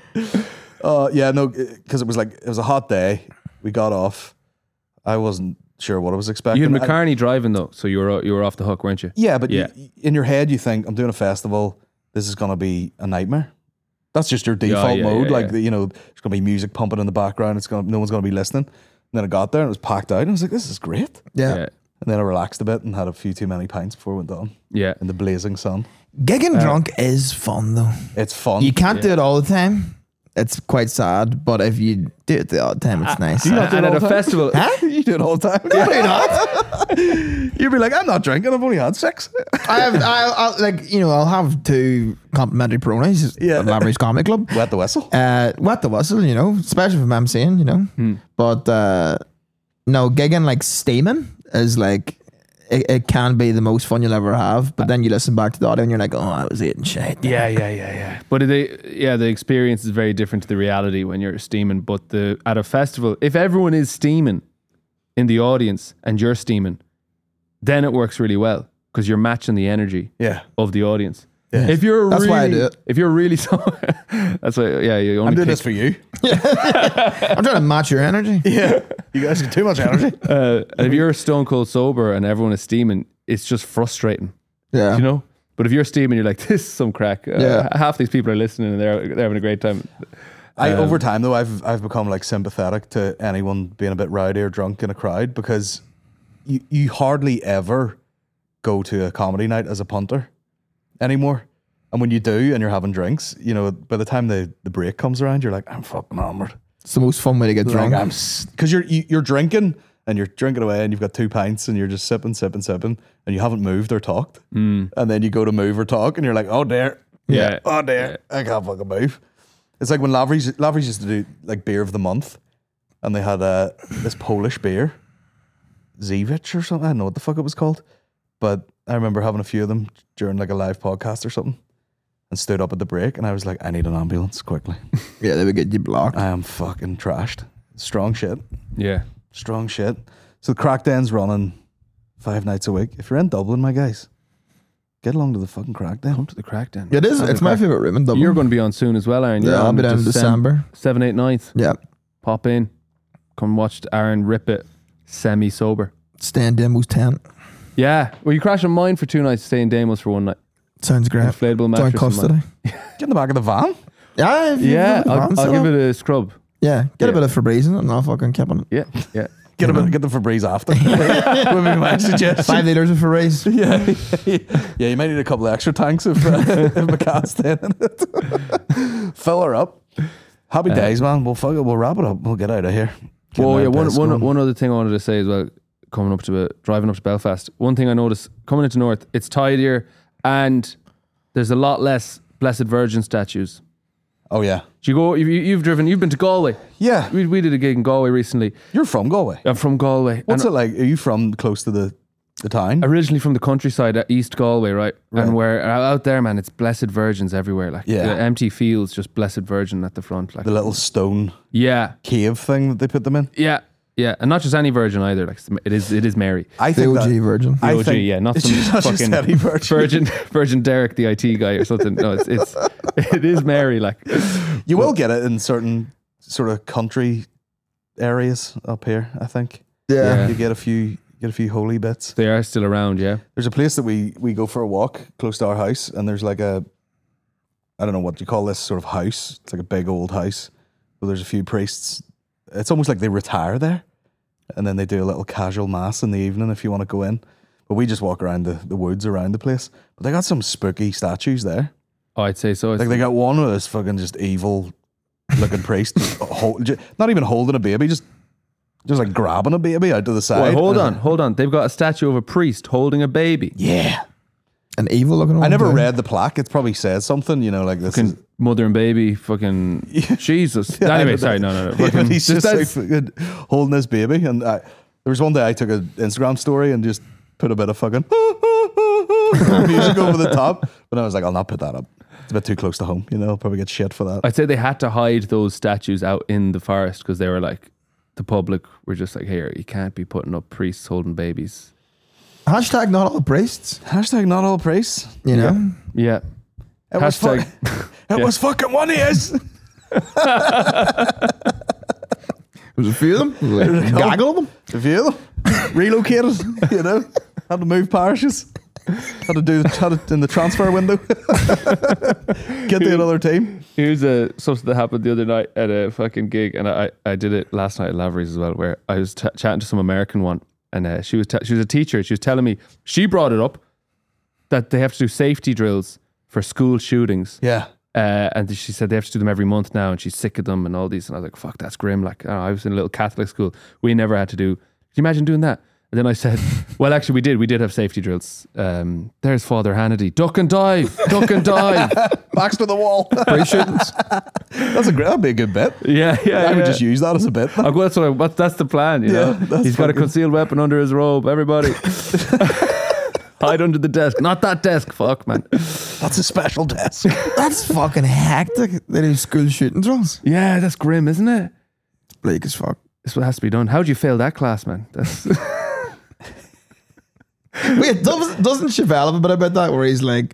Because it was a hot day. We got off. I wasn't sure what I was expecting. You had McCartney driving though, so you were off the hook, weren't you? Yeah, but Yeah. in your head, you think, I'm doing a festival. This is going to be a nightmare. That's just your default mode. There's going to be music pumping in the background. No one's going to be listening. And then I got there and it was packed out. And I was like, this is great. Yeah. Yeah. And then I relaxed a bit and had a few too many pints before I went on Yeah. in the blazing sun. Gigging drunk is fun though. It's fun. You can't do it all the time. It's quite sad, but if you do it the odd time, it's nice. you not do And it at all a the time? festival, You do it all the time. No, you're not. You'd be like, I'm not drinking. I've only had 6. I'll have 2 complimentary Peronis at Lavery's Comic Club. Wet the whistle. Wet the whistle, especially if I'm emceeing, But no, gigging like steaming is like it can be the most fun you'll ever have. But then you listen back to the audio and you're like, oh, I was eating shit. Yeah. But the experience is very different to the reality when you're steaming. But at a festival, if everyone is steaming in the audience and you're steaming, then it works really well because you're matching the energy Yeah. of the audience. If you're That's really, why I do it. If you're really that's why. Yeah, you only I'm doing pick- this for you. I'm trying to match your energy. Yeah. You guys got too much energy. And if you're stone cold sober and everyone is steaming, it's just frustrating. Yeah. You know. But if you're steaming, you're like, this is some crack. Yeah. Half these people are listening and they're having a great time. Over time though, I've become like sympathetic to anyone being a bit rowdy or drunk in a crowd, because you hardly ever go to a comedy night as a punter anymore. And when you do and you're having drinks, you know, by the time the break comes around, you're like, I'm fucking hammered. It's the most fun way to get drunk. Because you're drinking and you're drinking away and you've got 2 pints and you're just sipping and you haven't moved or talked. And then you go to move or talk and you're like, oh dear. Yeah. Oh dear. I can't fucking move. It's like when Lavery's used to do like beer of the month, and they had this Polish beer, Zivich or something. I don't know what the fuck it was called, but I remember having a few of them during like a live podcast or something, and stood up at the break, and I was like, I need an ambulance quickly. Yeah, they would get you blocked. I am fucking trashed. Strong shit. Yeah. Strong shit. So the Crackden's running 5 nights a week. If you're in Dublin, my guys, get along to the fucking Crackden. Come to the Crackden. It is. It's my favorite room in Dublin. You're going to be on soon as well, Aaron. You're Yeah, I'll on be down in December. 7, 8, 9th. Yeah. Pop in. Come watch Aaron rip it semi-sober. Stay in Demo's tent. Yeah. Well, you crashing mine for 2 nights, stay in Damos for 1 night. Sounds great. Inflatable Joint mattress. custody. Get in the back of the van. Yeah. Yeah, I'll give it a scrub. Yeah. Get Yeah. a bit of Febreze in it and I'll fucking keep on it. Yeah, yeah. Get the Febreze after. Would be my suggestion. 5 litres of Febreze. Yeah, you might need a couple of extra tanks if McCann's staying in it. Fill her up. Happy days, man. We'll wrap it up. We'll get out of here. Get Oh my yeah, best going. one other thing I wanted to say as well, driving up to Belfast. One thing I noticed coming into North, it's tidier and there's a lot less Blessed Virgin statues. Oh yeah, Do you go? You've been to Galway. yeah. We did a gig in Galway recently. You're from Galway. I'm from Galway. What's and it like? Are you from close to the town? Originally from the countryside at East Galway, right? Right. And where out there, man, it's Blessed Virgins everywhere. Like Yeah. the empty fields, just Blessed Virgin at the front. Like The little stone yeah, cave thing that they put them in. yeah, yeah, and not just any Virgin either. Like it is Mary. I The think OG that, Virgin. I OG, think yeah, not it's some not just fucking any virgin. Virgin Derek, the IT guy or something. No, it is Mary. Like You will get it in certain sort of country areas up here. I think. Yeah. You get a few holy bits. they are still around. Yeah, There's a place that we go for a walk close to our house, and there's like I don't know what you call this sort of house. It's like a big old house, but there's a few priests. It's almost like they retire there, and then they do a little casual mass in the evening if you want to go in. But we just walk around the woods around the place. But they got some spooky statues there. oh, I'd say so. Like they got one with this fucking just evil looking priest, not even holding a baby, just like grabbing a baby out to the side. Well, hold on. They've got a statue of a priest holding a baby. Yeah. An evil looking one. I never too. read the plaque. It probably says something, like this. Is, Fucking mother and baby, fucking Jesus. Yeah, Anyway, but- sorry, no. Yeah, Fucking- but he's just like that's- fucking holding this baby, and there was one day I took an Instagram story and just put a bit of fucking music over the top, but I was like, I'll not put that up. It's a bit too close to home, I'll probably get shit for that. I'd say they had to hide those statues out in the forest because they were like, the public were just like, here, you can't be putting up priests holding babies. Hashtag not all priests. Hashtag not all priests. You know? Yeah. It was Hashtag- it was fucking one ears. There's a few of them. Like, gaggle of them. A few of them relocated, had to move parishes. Had to do in the transfer window. Get to another team. Here's something that happened the other night at a fucking gig, and I did it last night at Lavery's as well, where I was chatting to some American one, and she was a teacher. She was telling me she brought it up that they have to do safety drills for school shootings. Yeah. And she said they have to do them every month now, and she's sick of them and all these. And I was like, "Fuck, that's grim." Like, I was in a little Catholic school. We never had to do. Can you imagine doing that? And then I said, "Well, actually, we did. We did have safety drills. There's Father Hannity. Duck and dive. Duck and dive. Backs to the wall. Pre-shootings. That'd be a good bit. Yeah, yeah. I would yeah. just use that as a bit. I'll go, that's the plan, you know. that's He's got a fucking- concealed weapon under his robe. Everybody, hide under the desk. Not that desk. Fuck, man. That's a special desk. That's fucking hectic. They do school shooting drills. Yeah, that's grim, isn't it? It's bleak as fuck. That's what has to be done. How'd you fail that class, man? That's Wait, doesn't Chevelle have a bit about that where he's like,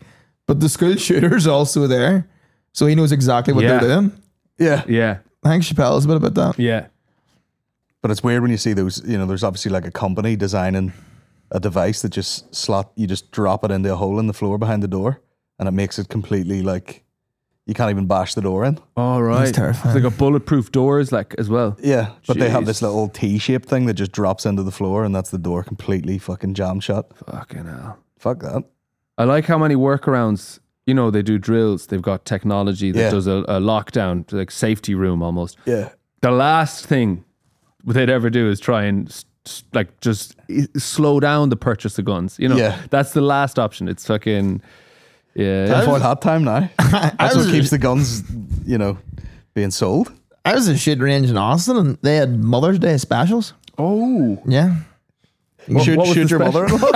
But the school shooter's also there, so he knows exactly what Yeah. they're doing. Yeah. Yeah. I think Chappelle's a bit about that. Yeah. But it's weird when you see those, there's obviously like a company designing a device that you just drop it into a hole in the floor behind the door and it makes it completely like, you can't even bash the door in. All right. That's terrifying. It's like a bulletproof doors, like as well. Yeah. But they have Jeez. this little T-shaped thing that just drops into the floor and that's the door completely fucking jammed shut. Fucking hell. Fuck that. I like how many workarounds. They do drills. They've got technology that Yeah. does a lockdown, like safety room almost. Yeah. The last thing they'd ever do is try and just slow down the purchase of guns. Yeah. That's the last option. It's fucking Avoid hot time now. That's what keeps the guns, being sold. I was at a shooting range in Austin, and they had Mother's Day specials. Oh, Yeah. Shoot what was the your special? mother-in-law.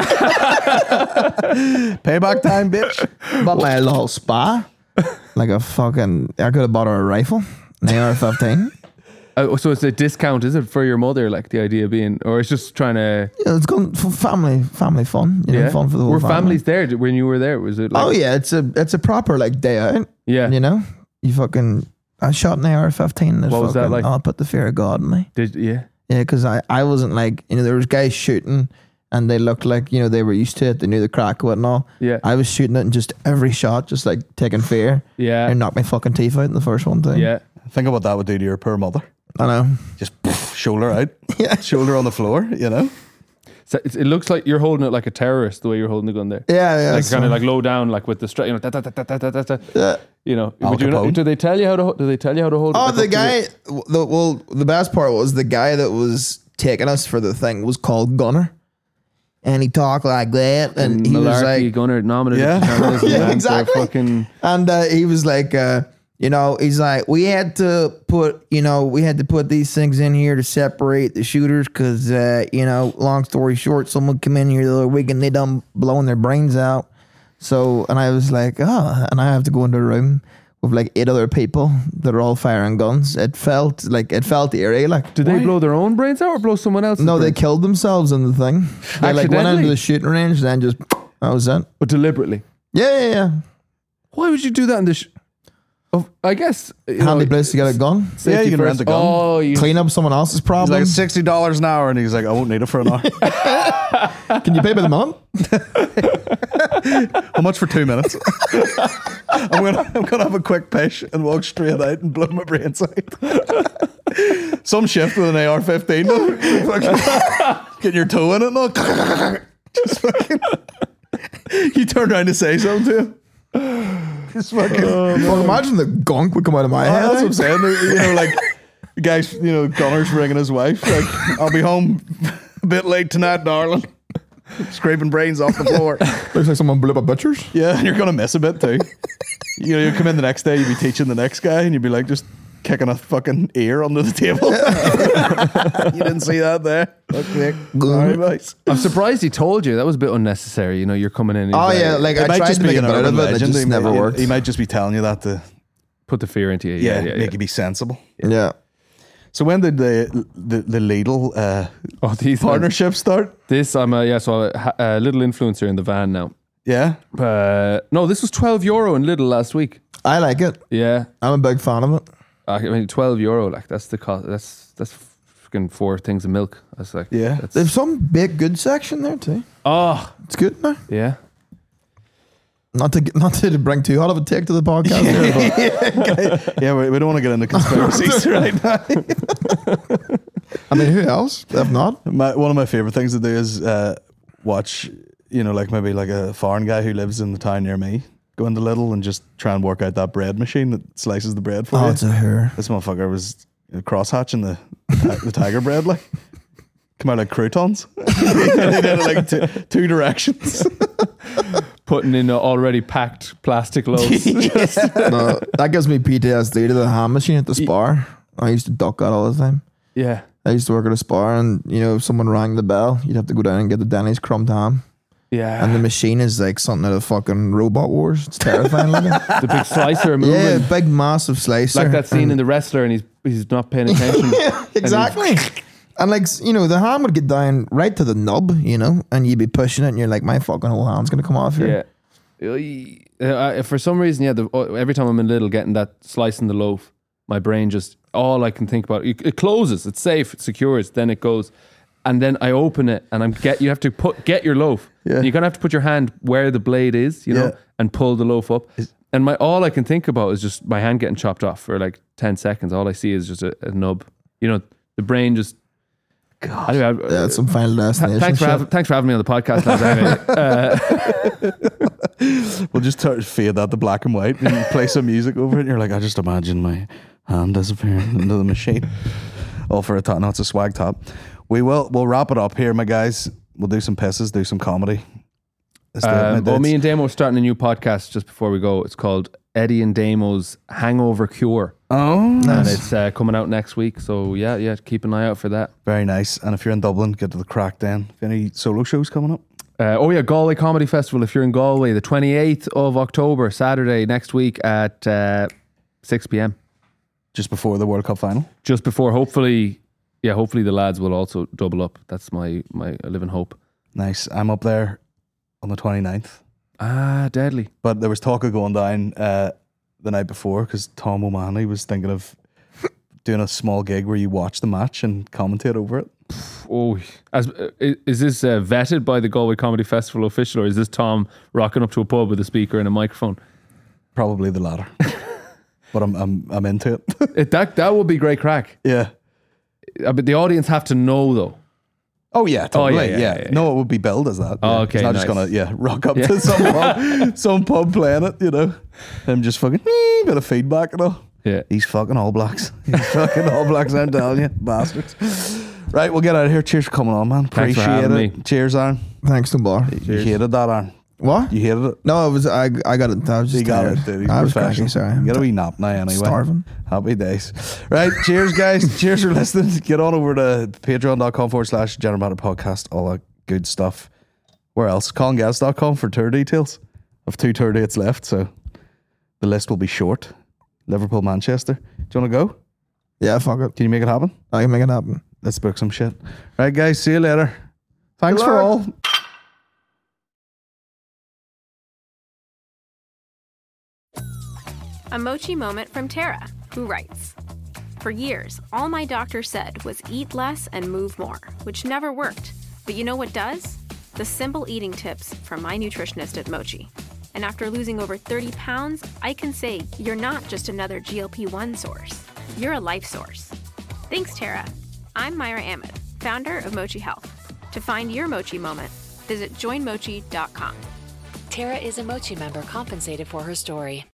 Payback time, bitch. Bought my little spa. Like a fucking... I could have bought her a rifle. An AR-15. So it's a discount, is it, for your mother? Like the idea being, or it's just trying to. Yeah, it's going for family fun. Fun for the whole Were family. families there when you were there? Was it? Like, Oh yeah, it's a proper like day out. Yeah. You fucking... I shot an AR-15. What was that like? I'll put the fear of God in me. Yeah. Yeah, because I wasn't like, there was guys shooting and they looked like, they were used to it. They knew the crack of it and all. Yeah. I was shooting it and just every shot, just like taking fear. Yeah. And knocked my fucking teeth out in the first one too. Yeah. Think of what that would do to your poor mother. I know. Just shoulder out. Yeah. Shoulder on the floor, So it looks like you're holding it like a terrorist the way you're holding the gun there. Yeah. Like kind of like low down, like with the strap. Yeah. Al Capone. Do they tell you how to? Do they tell you how to hold? Oh, it? the guy, the best part was the guy that was taking us for the thing was called Gunner. And he talked like that. And he was like, Gunner nominated. Yeah. Yeah, exactly. Fucking, and he was like, he's like, we had to put these things in here to separate the shooters because, long story short, someone come in here the other week and they done blowing their brains out. So, and I was like, and I have to go into a room with like 8 other people that are all firing guns. It felt eerie. Like, did they blow their own brains out or blow someone else's? no, they brains? killed themselves in the thing. They like went into the shooting range and then just, that was it. But deliberately. Yeah. Why would you do that in the? I guess Handy place to get a gun. Yeah, you can first. rent a gun. Oh, you Clean up someone else's He's problem. like $60 an hour, and he's like, I won't need it for an hour. Can you pay by the month? How much for 2 minutes? I'm gonna have a quick pish and walk straight out and blow my brains out. Some shift with an AR-15, though. Get your toe in it, no. Just fucking. You turn around to say something to him. Just fucking. Well, imagine the gunk would come out of my head. That's what I'm saying. Like the guy's, Gunner's ringing his wife. Like, I'll be home a bit late tonight, darling. Scraping brains off the floor. Looks like someone blew up a butcher's. Yeah, and you're gonna miss a bit too. You come in the next day, you'd be teaching the next guy, and you'd be like just kicking a fucking ear under the table. You didn't see that there. Okay. Sorry, mate. I'm surprised he told you. That was a bit unnecessary. You're coming in. And Oh he's yeah, like, like I tried to make it better, but it just never worked. He might just be telling you that to put the fear into you. make you be sensible. Yeah. So when did the Lidl These partnership start? This I'm a little influencer in the van now. Yeah. No, this was €12 in Lidl last week. I like it. Yeah, I'm a big fan of it. I mean €12. Like that's the cost. That's fucking 4 things of milk. That's like Yeah. That's, There's some big good section there too. oh It's good now. yeah. Not to bring too hot of a take to the podcast here, but Yeah, we don't want to get into conspiracies right now. I mean, who else? If not, One of my favorite things to do is watch, like maybe like a foreign guy who lives in the town near me go into Lidl and just try and work out that bread machine that slices the bread for you. it's a her. This motherfucker was cross-hatching the tiger bread, like. Come out like croutons. They did it like two directions. Putting in already packed plastic loaves. No, that gives me PTSD to the ham machine at the Spar. I used to duck that all the time. Yeah. I used to work at a Spar, and if someone rang the bell, you'd have to go down and get the Denny's crumbed ham. Yeah. And the machine is like something out of fucking Robot Wars. It's terrifying looking. The big slicer moving. Yeah, big massive slicer. Like that scene in The Wrestler and he's not paying attention. Yeah, exactly. And like, the ham would get down right to the nub, and you'd be pushing it and you're like, my fucking whole hand's going to come off here. For some reason, every time I'm in Lidl getting that slice in the loaf, my brain just, all I can think about, it closes, it's safe, it secures, then it goes. And then I open it and you have to get your loaf. Yeah. You're going to have to put your hand where the blade is, and pull the loaf up. And all I can think about is just my hand getting chopped off for like 10 seconds. All I see is just a nub. The brain just... God. Anyway, that's some final destination. Thanks for having me on the podcast, lads. We'll just fade that to black and white and play some music over it. And you're like, I just imagine my hand disappearing into the machine. All for a top. No, it's a swag top. We'll wrap it up here, my guys. We'll do some pisses, do some comedy. Me and Damo are starting a new podcast just before we go. It's called Eddie and Damo's Hangover Cure. Oh, nice. And it's coming out next week. So yeah, keep an eye out for that. Very nice. And if you're in Dublin, get to the Crack then. Any solo shows coming up? Galway Comedy Festival. If you're in Galway, the 28th of October, Saturday next week at 6 p.m. Just before the World Cup final? Just before, hopefully the lads will also double up. That's my living hope. Nice. I'm up there on the 29th. Deadly. But there was talk of going down the night before because Tom O'Mahony was thinking of doing a small gig where you watch the match and commentate over it. Oh, is this vetted by the Galway Comedy Festival official, or is this Tom rocking up to a pub with a speaker and a microphone? Probably the latter. But I'm into it. That would be great crack. Yeah. But the audience have to know though. Oh yeah, totally. Yeah. No, it would be billed as that. Oh, okay. It's not just gonna rock up to some pub playing it, Them just fucking bit of feedback and all. Yeah. He's fucking All Blacks. I'm telling you, bastards. Right, we'll get out of here. Cheers for coming on, man. Appreciate it. Me. Cheers, Aaron. Thanks to Bar. You hated that, Aaron. What? You hated it? No, it was I got it. I was just got it, dude. I was cracking, sorry. You got a wee nap now anyway. Starving. Happy days. Right, cheers guys. Cheers for listening. Get on over to patreon.com/General Matter Podcast. All that good stuff. Where else? ColinGaz.com for tour details. I've 2 tour dates left, so the list will be short. Liverpool, Manchester. Do you want to go? Yeah, fuck it. Can you make it happen? I can make it happen. Let's book some shit. Right guys, see you later. Thanks for all. A mochi moment from Tara, who writes, "For years, all my doctor said was eat less and move more, which never worked. But you know what does? The simple eating tips from my nutritionist at Mochi. And after losing over 30 pounds, I can say you're not just another GLP-1 source. You're a life source. Thanks, Tara. I'm Myra Ahmed, founder of Mochi Health. To find your Mochi moment, visit joinmochi.com. Tara is a Mochi member compensated for her story.